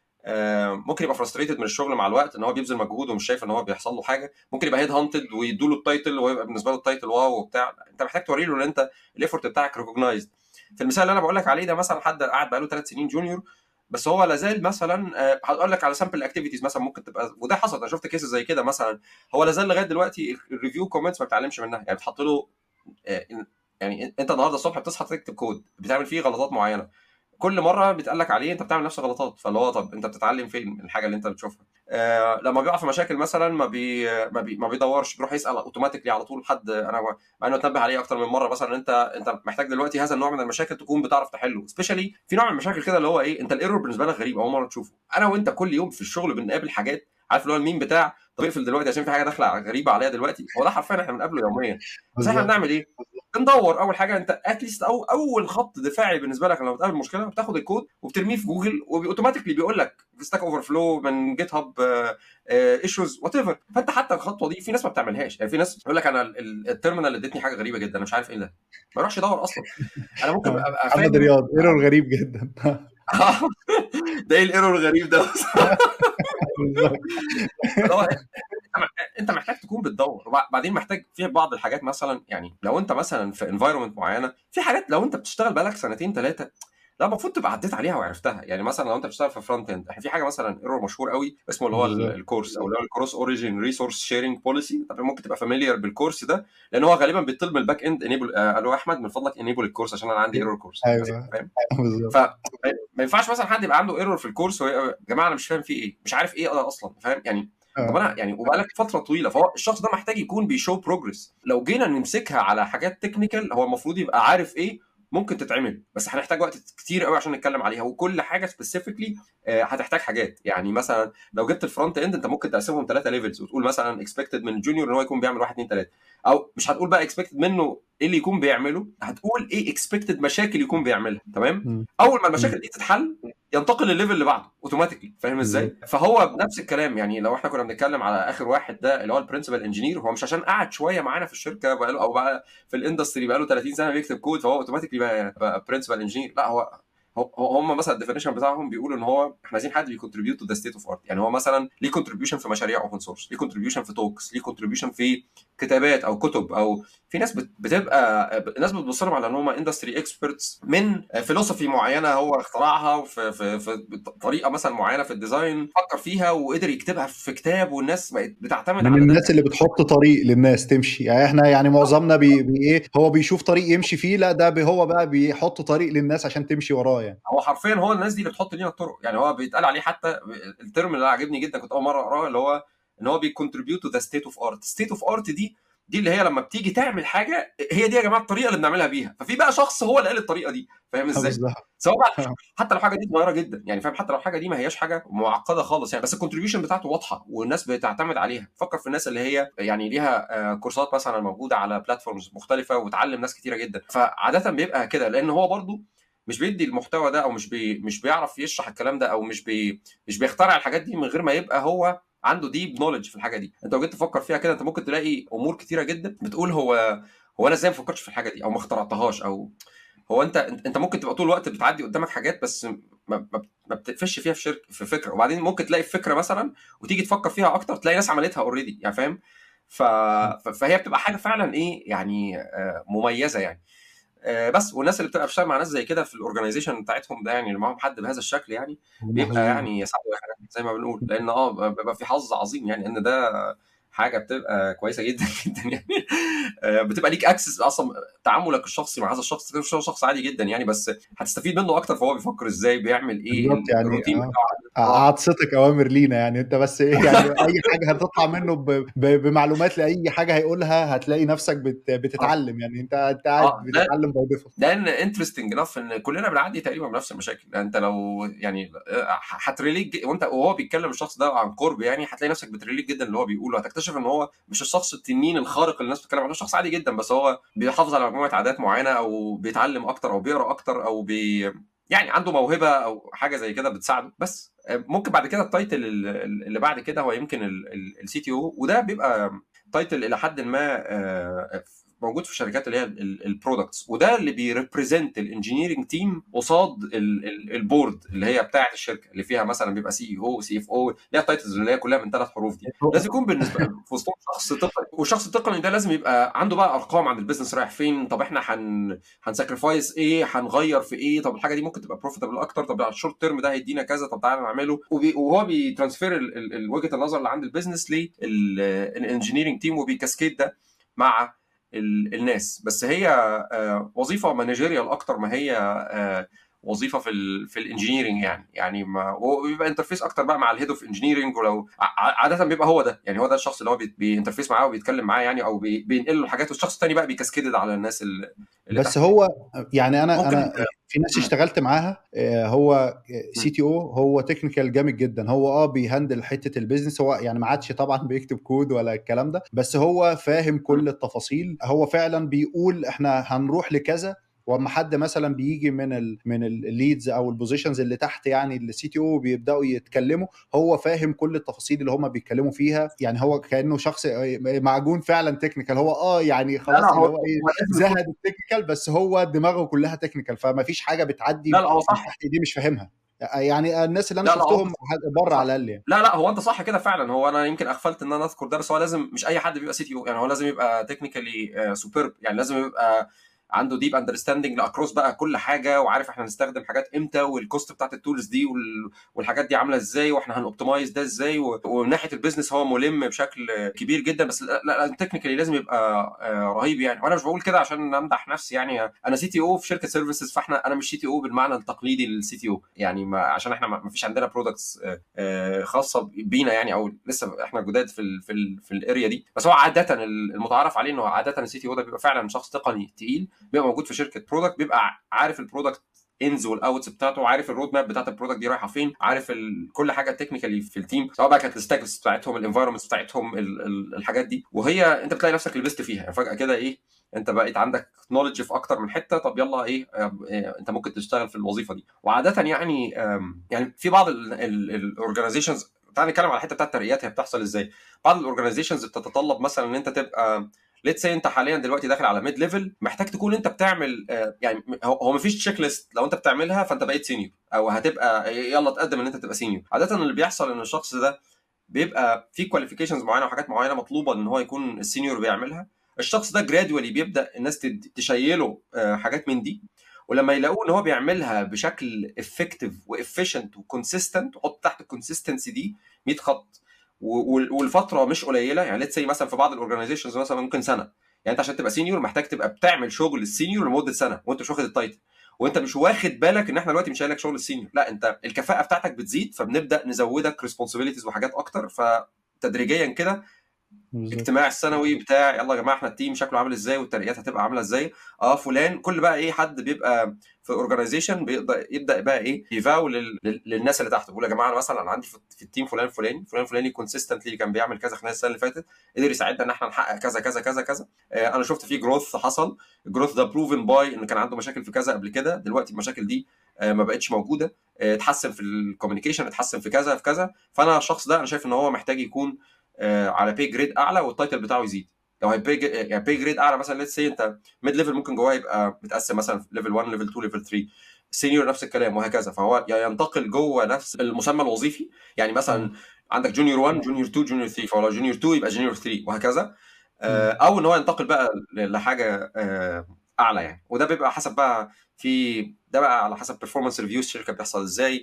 ممكن يبقى فرستريتد من الشغل مع الوقت، ان هو بيبذل مجهود ومش شايف ان هو بيحصل له حاجه. ممكن يبقى هيد هانتد ويدوا له التايتل ويبقى بالنسبه له التايتل واو وبتاع. انت محتاج توري له ان انت الايفورت بتاعك ريكوجنايزد. في المثال اللي انا بقول لك عليه ده، مثلا حد قاعد بقاله 3 سنين جونيور، بس هو لازال مثلا هقول لك على سامبل اكتيفيتيز مثلا ممكن تبقى، وده حصل انا شفت كيسز زي كده. مثلا هو لازال لغايه دلوقتي الريفيو كومنتس ما بتعلمش منها، يعني بتحط له آه، يعني انت النهارده الصبح بتصحى تكتب كود بتعمل فيه غلطات معينه، كل مره بيتقال لك عليه انت بتعمل نفس الغلطات. فاللي هو طب انت بتتعلم فين من الحاجه اللي انت بتشوفها؟ لما بيقع في مشاكل مثلا ما بيدورش، بيروح يسال اوتوماتيكلي على طول حد. انا مع انه اتنبه عليه اكتر من مره، مثلا انت محتاج دلوقتي هذا النوع من المشاكل تكون بتعرف تحله. سبيشالي في نوع من المشاكل كده اللي هو ايه، انت الايرور بالنسبه لك غريب اول مره تشوفه. انا وانت كل يوم في الشغل بنقابل حاجات، عارف اللي هو الميم بتاع طب اقفل دلوقتي عشان في حاجه داخله غريبه عليا دلوقتي. هو ده حرفيا احنا بنقابله يوميا. بس احنا بالظبط. بنعمل ايه؟ بندور. اول حاجه انت اتليست اول خط دفاعي بالنسبه لك لما بتقابل مشكله، بتاخد الكود وبترميه في جوجل واوتوماتيكلي بيقول لك في ستاك اوفر فلو من جيت هاب ايشوز وات ايفر. فانت حتى الخطوه دي في ناس ما بتعملهاش. يعني في ناس يقول لك انا التيرمينال ادتني حاجه غريبه جدا انا مش عارف ايه ده، ما يروحش يدور اصلا. انا ممكن ابقى محمد فاهم رياض ايرور غريب جدا. ده ايه الايرور الغريب ده بالظبط. اللي انت محتاج تكون بتدور. وبعدين محتاج في بعض الحاجات، مثلا يعني لو انت مثلا في انفايرمنت معينه، في حاجات لو انت بتشتغل بقالك سنتين ثلاثه لا المفروض تبقى عديت عليها وعرفتها. يعني مثلا لو انت بتشتغل في فرونت اند، في حاجه مثلا ايرور مشهور قوي اسمه اللي هو بالظبط. الكورس، او اللي هو الكروس اوريجين ريسورس شيرنج بوليسي. طب ممكن تبقى فاميليار بالكورس ده، لان هو غالبا بيطلب من الباك اند انيبل. قالوا احمد من فضلك انيبل الكورس عشان انا عندي ايرور كورس، ايوه فاهم؟ بالظبط. فما ينفعش مثلا حد يبقى عنده ايرور في الكورس يا جماعه انا مش فاهم فيه ايه، مش عارف ايه انا اصلا، فاهم يعني؟ طب انا يعني وبقالك فتره طويله، فهو الشخص ده محتاج يكون بيشو بروجرس. لو جينا نمسكها على حاجات تكنيكال، هو المفروض يبقى عارف ايه ممكن تتعمل، بس هنحتاج وقت كتير قوي عشان نتكلم عليها. وكل حاجه سبيسيفيكلي هتحتاج حاجات. يعني مثلا لو جبت الفرونت اند، انت ممكن تقسمهم 3 ليفلز وتقول مثلا اكسبكتد من الجونيور ان هو يكون بيعمل 1 2 3، او مش هتقول بقى اكسبكتد منه ايه اللي يكون بيعمله، هتقول ايه اكسبكتد مشاكل يكون بيعملها. تمام؟ مم. اول ما مم. المشاكل دي تتحل ينتقل للليفل اللي بعده اوتوماتيكلي، فاهم ازاي؟ بالظبط. فهو بنفس الكلام. يعني لو احنا كنا بنتكلم على اخر واحد ده اللي هو البرنسبل انجينير، هو مش عشان قعد شويه معانا في الشركه او بقى في الاندستري بقى له 30 سنه بيكتب كود فهو اوتوماتيكلي بقى برنسبل انجينير. لا، هو هم مثلا الديفينيشن بتاعهم بيقولوا ان هو احنا عايزين حد بيكونتريبيوت تو ذا ستيت اوف ارت. يعني هو مثلا ليه كونتريبيوشن في مشاريع اوبن سورس، ليه كونتريبيوشن في توكس، ليه كونتريبيوشن في كتابات او كتب، او في ناس بتبقى الناس بتبص لهم على ان هم اندستري اكسبرتس من فيلوسفي معينه هو اخترعها في طريقه مثلا معينه في الديزاين، فكر فيها وقدر يكتبها في كتاب، والناس بقت بتعتمد من على ده. الناس اللي بتحط طريق للناس تمشي. يعني احنا يعني معظمنا ايه، هو بيشوف طريق يمشي فيه، لا ده هو بقى بيحط طريق للناس عشان تمشي وراه يعني. هو حرفيا هو الناس دي اللي بتحط لينا الطرق. يعني هو بيتقال عليه حتى الترم اللي عاجبني جدا كنت اول مره اقراه، اللي هو ان هو بيكونتريبيوت تو ذا ستيت اوف ارت. ستيت اوف ارت دي اللي هي لما بتيجي تعمل حاجه، هي دي يا جماعه الطريقه اللي بنعملها بيها. ففي بقى شخص هو اللي قال الطريقه دي، فاهم ازاي؟ بالظبط. سواء بقى حتى لو حاجه دي صغيره جدا يعني، فاهم، حتى لو حاجه دي ما هياش حاجه معقده خالص يعني، بس الكونتريبيوشن بتاعته واضحه والناس بتعتمد عليها. فكر في الناس اللي هي يعني ليها كورسات مثلا موجوده على بلاتفورمز مختلفه وتعلم ناس كتيره جدا. فعاده بيبقى كده، لان هو برضو مش بيدي المحتوى ده، او مش بيعرف يشرح الكلام ده، او مش بيخترع الحاجات دي من غير ما يبقى هو عنده ديب نوليدج في الحاجه دي. انت لو جيت تفكر فيها كده، انت ممكن تلاقي امور كتيره جدا بتقول هو انا ازاي ما فكرتش في الحاجه دي او ما اخترعتهاش، او هو انت ممكن تبقى طول الوقت بتعدي قدامك حاجات بس ما بتقفش فيها في فكره، وبعدين ممكن تلاقي فكره مثلا وتيجي تفكر فيها اكتر تلاقي ناس عملتها اوريدي يعني، فاهم. فهي بتبقى حاجه فعلا ايه يعني مميزه يعني. بس والناس اللي بتبقى بتشتغل مع ناس زي كده في الاورجنايزيشن بتاعتهم ده، يعني اللي معاهم حد بهذا الشكل يعني، هم بيبقى محظوظين. يعني يسعدوا يعني زي ما بنقول، لان بيبقى في حظ عظيم يعني، ان ده حاجه بتبقى كويسه جدا جدا يعني. بتبقى ليك اكسس اصلا، تعاملك الشخصي مع هذا الشخص شخص عادي جدا يعني، بس هتستفيد منه اكتر. فهو بيفكر ازاي، بيعمل ايه، بالظبط يعني الروتين بتاعه. عطستك اوامر لينا يعني. انت بس ايه يعني، اي حاجه هتطلع منه بمعلومات لاي حاجه هيقولها، هتلاقي نفسك اه بتتعلم يعني. انت قاعد اه بتتعلم باي ديفولت. لان انترستنج انف ان كلنا بنعدي تقريبا بنفس المشاكل. يعني انت لو يعني هتريليت وانت وهو بيتكلم الشخص ده عن قرب يعني، هتلاقي نفسك بتريليت جدا اللي هو بيقوله. هتكتشف ان هو مش الشخص التنين الخارق اللي الناس بتتكلم عنه، شخص عادي جدا، بس هو بيحافظ على مجموعه عادات معينه، او بيتعلم اكتر، او بيقرا اكتر، او يعني عنده موهبه او حاجه زي كده بتساعده. بس ممكن بعد كده التايتل اللي بعد كده هو يمكن السي تي او، وده بيبقى تايتل الى حد ما موجود في الشركات اللي هي البرودكتس، وده اللي بيريبريزنت الانجينيرنج تيم قصاد البورد اللي هي بتاعه الشركه، اللي فيها مثلا بيبقى سي او، سي اف او، اللي هي التايتلز اللي هي كلها من 3 حروف دي. لازم يكون بالنسبه في وسطهم شخص تقني، والشخص التقني ده لازم يبقى عنده بقى ارقام عن البيزنس رايح فين. طب احنا هنساكرفايس ايه، هنغير في ايه، طب الحاجه دي ممكن تبقى بروفيتبل اكتر، طب على الشورت تيرم ده هيدينا كذا، طب تعالى نعمله. وهو بيترانسفير وجهه النظر اللي عند البيزنس للانجينيرنج تيم، وبيكاسكيد ده مع الناس. بس هي وظيفه مانجيريال اكتر ما هي وظيفه في الانجينيرنج يعني ما وبيبقى انترفيس اكتر بقى مع الهيد اوف انجينيرنج. ولو عاده بيبقى هو ده يعني، هو ده الشخص اللي هو بينترفيس معاه وبيتكلم معاه يعني، او بينقل له الحاجات، والشخص الثاني بقى بيكاسكيد على الناس اللي بس تحت يعني. هو يعني ممكن انا في ناس اشتغلت معاها، هو سي تي او، هو تكنيكال جامد جدا. هو بيهندل حته البيزنس. هو يعني ما عادش طبعا بيكتب كود ولا الكلام ده، بس هو فاهم كل التفاصيل. هو فعلا بيقول احنا هنروح لكذا. واما حد مثلا بيجي من الليدز او البوزيشنز اللي تحت يعني السي تي او، بيبداوا يتكلموا، هو فاهم كل التفاصيل اللي هم بيتكلموا فيها. يعني هو كانه شخص معجون فعلا تكنيكال. هو يعني لا لا خلاص اللي هو هو ايه، لازم يكون. زهد التكنيكال، بس هو دماغه كلها تكنيكال، فما فيش حاجه بتعدي لا لا هو من صح. تحت ايديه مش فاهمها. يعني الناس اللي انا لا لا هو شفتهم بره صح. على الاقل يعني. لا لا هو انت صح كده فعلا. هو انا يمكن اغفلت ان انا اذكر ده، بس هو لازم مش اي حد بيبقى سي تي او يعني. هو لازم يبقى تكنيكالي سوبرب يعني، لازم يبقى عنده ديب اندرستاندنج لاكروس بقى كل حاجه، وعارف احنا هنستخدم حاجات امتى، والكوست بتاعت التولز دي والحاجات دي عامله ازاي، واحنا هنوبتمايز ده ازاي، ومن ناحيه البيزنس هو ملم بشكل كبير جدا. بس لا التكنيكالي لازم يبقى رهيب يعني. وانا مش بقول كده عشان امدح نفسي يعني، انا سي تي او في شركه سيرفيسز، فاحنا انا مش سي تي او بالمعنى التقليدي للسي تي او يعني، عشان احنا ما فيش عندنا برودكتس خاصه بينا يعني، او لسه احنا جداد في الاريا دي. بس هو عاده المتعارف عليه انه عاده السي تي او ده بيبقى فعلا شخص تقني تقيل، بيبقى موجود في شركه برودكت، بيبقى عارف البرودكت انز والاوتس بتاعته، عارف الرود ماب بتاعت البرودكت دي رايحه فين، عارف كل حاجه تكنيكالي في التيم، سواء بقى كانت الستاكس بتاعتهم، الانفايرمنتس بتاعتهم، الحاجات دي. وهي انت بتلاقي نفسك لبست فيها يعني فجاه كده ايه، انت بقيت عندك نولج في اكتر من حته. طب يلا ايه انت ممكن تشتغل في الوظيفه دي. وعاده يعني يعني في بعض الاورجنايزيشنز، تعال نتكلم على الحته بتاعت الترقيات هي بتحصل ازاي. بعض الاورجنايزيشنز بتتطلب مثلا ان انت تبقى ليتس سي انت حاليا دلوقتي داخل على ميد ليفل، محتاج تكون انت بتعمل يعني هو مفيش تشيك ليست، لو انت بتعملها فانت بقيت سينيور او هتبقى يلا تقدم ان انت تبقى سينيور. عاده اللي بيحصل ان الشخص ده بيبقى في كواليفيكيشنز معينه وحاجات معينه مطلوبه ان هو يكون السينيور بيعملها. الشخص ده جرادولي بيبدا الناس تشيله حاجات من دي، ولما يلاقوه ان هو بيعملها بشكل افكتيف وافيشنت وكونسيستنت، وحط تحت الكونسيستنسي دي 100 خط، والفتره مش قليله. يعني ليتس سي مثلا في بعض الاورجنايزيشنز مثلا ممكن سنه. يعني انت عشان تبقى سينيور محتاج تبقى بتعمل شغل السينيور لمده سنه وانت مش واخد التايتل، وانت مش واخد بالك ان احنا دلوقتي مش لك شغل السينيور. لا، انت الكفاءه بتاعتك بتزيد، فبنبدا نزودك ريسبونسبيلتيز وحاجات اكتر، فتدريجيا كده بالظبط. اجتماع السنوي بتاع يلا يا جماعه احنا التيم شكله عامل ازاي والترقيات هتبقى عامله ازاي. فلان كل بقى ايه، حد بيبقى في اورجانيزيشن يبدا بقى ايه يفاو للناس اللي تحته، بيقول يا جماعه انا مثلا انا عندي في التيم فلان فلاني كونسيستنتلي كان بيعمل كذا خلال السنه اللي فاتت، قدر يساعدنا ان احنا نحقق كذا كذا كذا كذا. انا شفت فيه جروث حصل، الجروث ده بروفن باي ان كان عنده مشاكل في كذا قبل كده، دلوقتي المشاكل دي ما بقتش موجوده، اتحسن في الكوميونيكيشن، اتحسن في كذا في كذا. فانا الشخص ده انا شايف ان هو محتاج يكون على بي جريد اعلى والتايتل بتاعه يزيد. لو هي يعني بي جريد اعلى مثلا ليتس سي انت ميد ليفل، ممكن جواه يبقى متقسم مثلا ليفل 1 ليفل 2 ليفل 3، سينيور نفس الكلام وهكذا. فهو ينتقل جوه نفس المسمى الوظيفي، يعني مثلا عندك جونيور 1 جونيور 2 جونيور 3، فلو جونيور 2 يبقى جونيور 3 وهكذا. او ان هو ينتقل بقى لحاجه اعلى يعني. وده بيبقى حسب بقى ده بقى على حسب بيرفورمانس ريفيوز الشركه بيحصل ازاي،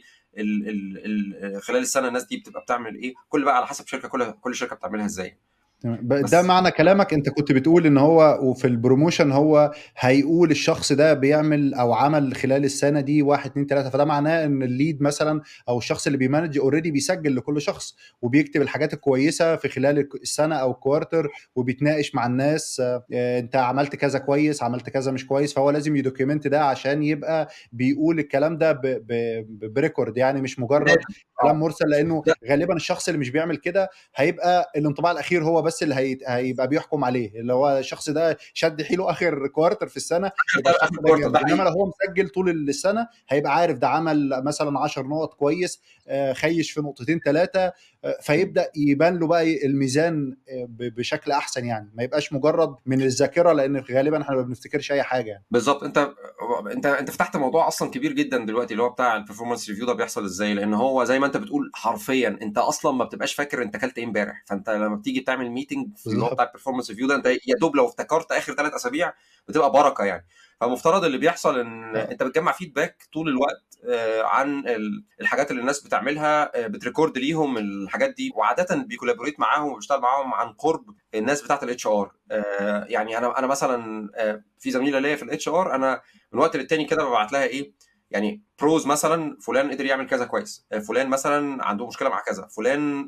خلال السنه الناس دي بتبقى بتعمل ايه، كل بقى على حسب شركه، كل شركه بتعملها ازاي. ده بس معنى كلامك، انت كنت بتقول ان هو وفي البروموشن هو هيقول الشخص ده بيعمل او عمل خلال السنه دي 1 2 3، فده معناه ان الليد مثلا او الشخص اللي بيمانج اوريدي بيسجل لكل شخص وبيكتب الحاجات الكويسه في خلال السنه او الكوارتر، وبيتناقش مع الناس انت عملت كذا كويس، عملت كذا مش كويس. فهو لازم يدوكيمنت ده عشان يبقى بيقول الكلام ده بريكورد، يعني مش مجرد كلام مرسل، لانه ده غالبا الشخص اللي مش بيعمل كده هيبقى الانطباع الاخير هو بس اللي هيبقى بيحكم عليه، اللي هو الشخص ده شد حيله اخر كوارتر في السنه يبقى الشخص اخر ده كوارتر ده جامد. انما حقيقي. لو هو مسجل طول السنه هيبقى عارف ده عمل مثلا 10 نقط كويس، خيش في نقطتين ثلاثه، فيبدا يبان له بقى الميزان بشكل احسن، يعني ما يبقاش مجرد من الذاكره، لان غالبا احنا ما بنفتكرش اي حاجه يعني. بالظبط. انت فتحت موضوع اصلا كبير جدا دلوقتي، اللي هو بتاع البرفورمانس ريفيو ده بيحصل ازاي. لان هو زي ما انت بتقول حرفيا انت اصلا ما بتبقاش فاكر انت اكلت ايه امبارح، فانت لما بتيجي تعمل ميتنج في اللي هو بتاع بالظبط. البرفورمانس ريفيو ده، انت يا دوب لو افتكرت اخر 3 اسابيع بتبقى بركه يعني. فمفترض اللي بيحصل ان انت بتجمع فيدباك طول الوقت عن الحاجات اللي الناس بتعملها، بتريكورد ليهم الحاجات دي، وعاده بيكولابوريت معاهم وبيشتغل معاهم عن قرب الناس بتاعت الاتش ار. يعني انا مثلا في زميله ليا في الاتش ار، انا من وقت للتاني كده ببعت لها ايه يعني بروز، مثلا فلان قدر يعمل كذا كويس، فلان مثلا عنده مشكله مع كذا، فلان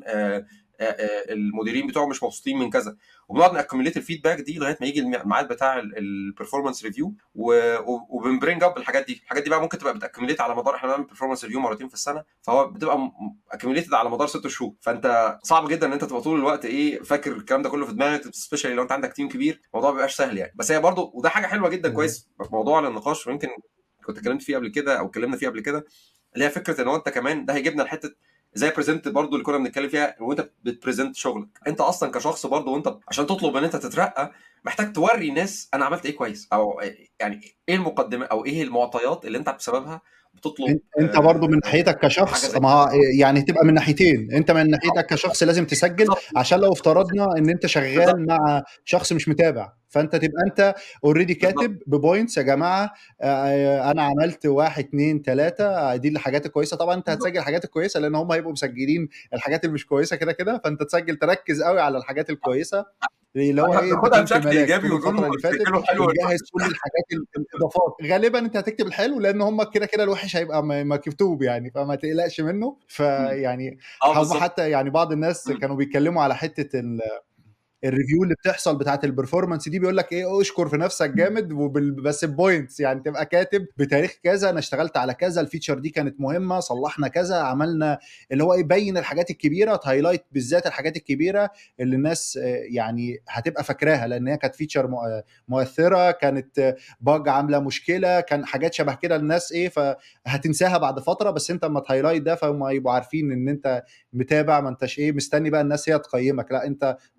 المديرين بتوعه مش مبسوطين من كذا، وبنقعد ناكمليت الفيدباك دي لغايه ما يجي الميعاد بتاع البرفورمانس ريفيو، وبنبرينج اب الحاجات دي بقى ممكن تبقى بتاكمليت على مدار، احنا بنعمل برفورمانس ريفيو مرتين في السنه، فهو بتبقى اكمليتد على مدار 6 شهور. فانت صعب جدا ان انت تبقى طول الوقت ايه فاكر الكلام ده كله في دماغك، سبيشالي لو انت عندك تيم كبير الموضوع ما بيبقاش سهل يعني. بس هي برضو وده حاجه حلوه جدا بالظبط. كويس موضوع للنقاش، ويمكن كنت اتكلمت فيه قبل كده او اتكلمنا فيه قبل كده، اللي هي فكره ان هو انت كمان ده هيجيبنا لحته زي بريزنت برضو اللي كنا بنتكلم فيها، وانت بتبريزنت شغلك انت اصلا كشخص برضو، وانت عشان تطلب ان انت تترقى محتاج توري ناس انا عملت ايه كويس، او يعني ايه المقدمه او ايه المعطيات اللي انت بسببها بتطلب انت برضو من ناحيتك حاجه كشخص، زي ما كده. يعني تبقى من ناحيتين، انت من ناحيتك كشخص لازم تسجل، بالظبط عشان لو افترضنا ان انت شغال بالظبط مع شخص مش متابع، فانت تبقى انت اوريدي بالظبط كاتب ببوينتس يا جماعه، انا عملت 1 2 3 دي الحاجات الكويسه. طبعا انت بالظبط. هتسجل الحاجات الكويسه لان هم هيبقوا مسجلين الحاجات اللي مش كويسه كده كده، فانت تسجل تركز قوي على الحاجات الكويسه، اللي هو ايه انت ناخدها كنت بشكل ملاك ايجابي طول ونقول له الفتره اللي فاتت، افتكر له الحلو ومجهز والوحش. كل الحاجات الاضافات. غالبا انت هتكتب الحلو لان هم كده كده الوحش هيبقى مكتوب يعني، فما تقلقش منه. فيعني اه هم بالظبط. حتى يعني بعض الناس كانوا بيتكلموا على حته الريفيو اللي بتحصل بتاعت البرفورمانس دي، بيقول لك ايه اشكر في نفسك جامد بس بوينتس، يعني تبقى كاتب بتاريخ كذا انا اشتغلت على كذا، الفيتشر دي كانت مهمه، صلحنا كذا، عملنا، اللي هو يبين الحاجات الكبيره، تهايلايت بالذات الحاجات الكبيره اللي الناس يعني هتبقى فاكراها لان هي كانت فيتشر مؤثره، كانت باج عامله مشكله، كان حاجات شبه كده الناس ايه فهتنساها بعد فتره، بس انت اما تهايلايت ده فهم يبقوا عارفين ان انت متابع، ما انتش ايه مستني بقى الناس هي تقيمك، لا انت قيم نفسك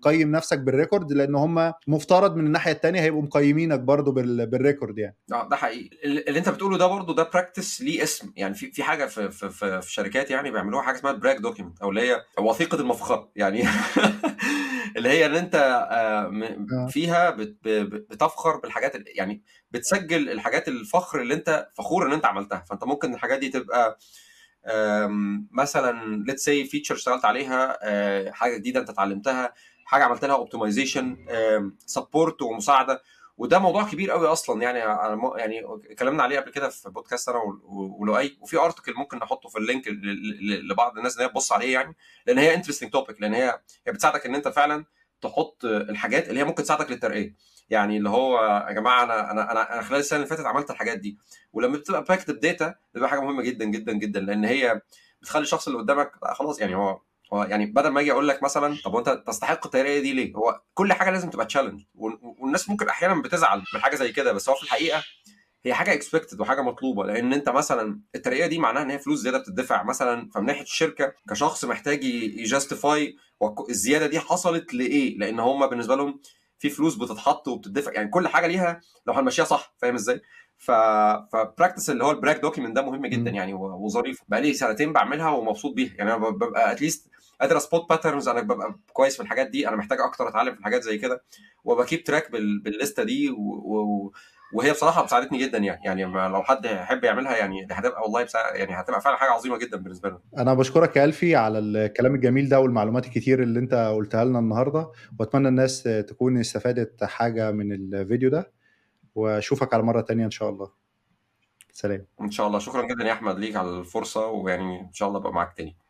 نفسك بالريكورد، لان هم مفترض من الناحيه الثانيه هيبقوا مقيمينك برضو بالريكورد يعني. ده حقيقي. اللي انت بتقوله ده برضه ده براكتس ليه اسم، يعني في حاجه في شركات يعني بيعملوها حاجه اسمها براك دوكيمنت، او اللي هي وثيقه المفخره يعني. اللي هي ان انت اه. فيها بتفخر بالحاجات يعني بتسجل الحاجات الفخر اللي انت فخور ان انت عملتها. فانت ممكن الحاجات دي تبقى مثلا ليتس سي فيتشر اشتغلت عليها، حاجه جديده انت اتعلمتها، حاجه عملت لها اوبتمايزيشن، سبورت ومساعده. وده موضوع كبير قوي اصلا يعني. يعني اتكلمنا عليه قبل كده في بودكاست انا ولؤي، وفي ارتكل ممكن نحطه في اللينك لبعض الناس ان هي تبص عليه يعني، لان هي انترستنج توبيك، لان هي بتساعدك ان انت فعلا تحط الحاجات اللي هي ممكن تساعدك للترقيه. يعني اللي هو يا جماعه انا خلال السنه اللي فاتت عملت الحاجات دي. ولما بتبقى باكت بداتا بتبقى حاجه مهمه جدا جدا جدا، لان هي بتخلي الشخص اللي قدامك خلاص يعني هو يعني بدل ما اجي اقول لك مثلا طب وانت تستحق الترقيه دي ليه، هو كل حاجه لازم تبقى تشالنج. والناس ممكن احيانا بتزعل من حاجه زي كده، بس هو في الحقيقه هي حاجه اكسبكتد وحاجه مطلوبه، لان انت مثلا الترقيه دي معناها ان هي فلوس زياده بتدفع مثلا. فمن ناحيه الشركه كشخص محتاج يجاستيفاي الزياده دي حصلت لايه، لان هم بالنسبه لهم في فلوس بتتحط وبتدفع، يعني كل حاجه ليها لو هنمشيها صح، فاهم ازاي؟ ف فبراكتس اللي هو البراك دوكيمنت ده مهم جدا يعني، وظريف. بقى لي سنتين بعملها ومبسوط بيها يعني. انا ببقى اتليست قادر اسبوت باترنز، انا ببقى كويس في الحاجات دي، انا محتاج اكتر اتعلم في الحاجات زي كده، وبكيب تراك بالليسته دي وهي بصراحه ساعدتني جدا يعني لو حد يحب يعملها يعني دي هتبقى والله يعني هتبقى فعلا حاجه عظيمه جدا بالنسبه له. انا بشكرك يا الفي على الكلام الجميل ده والمعلومات الكتير اللي انت قلتها لنا النهارده، واتمنى الناس تكون استفادت حاجه من الفيديو ده، واشوفك على مره تانية ان شاء الله. سلام. ان شاء الله. شكرا جدا يا احمد ليك على الفرصه، ويعني ان شاء الله ابقى معاك تاني.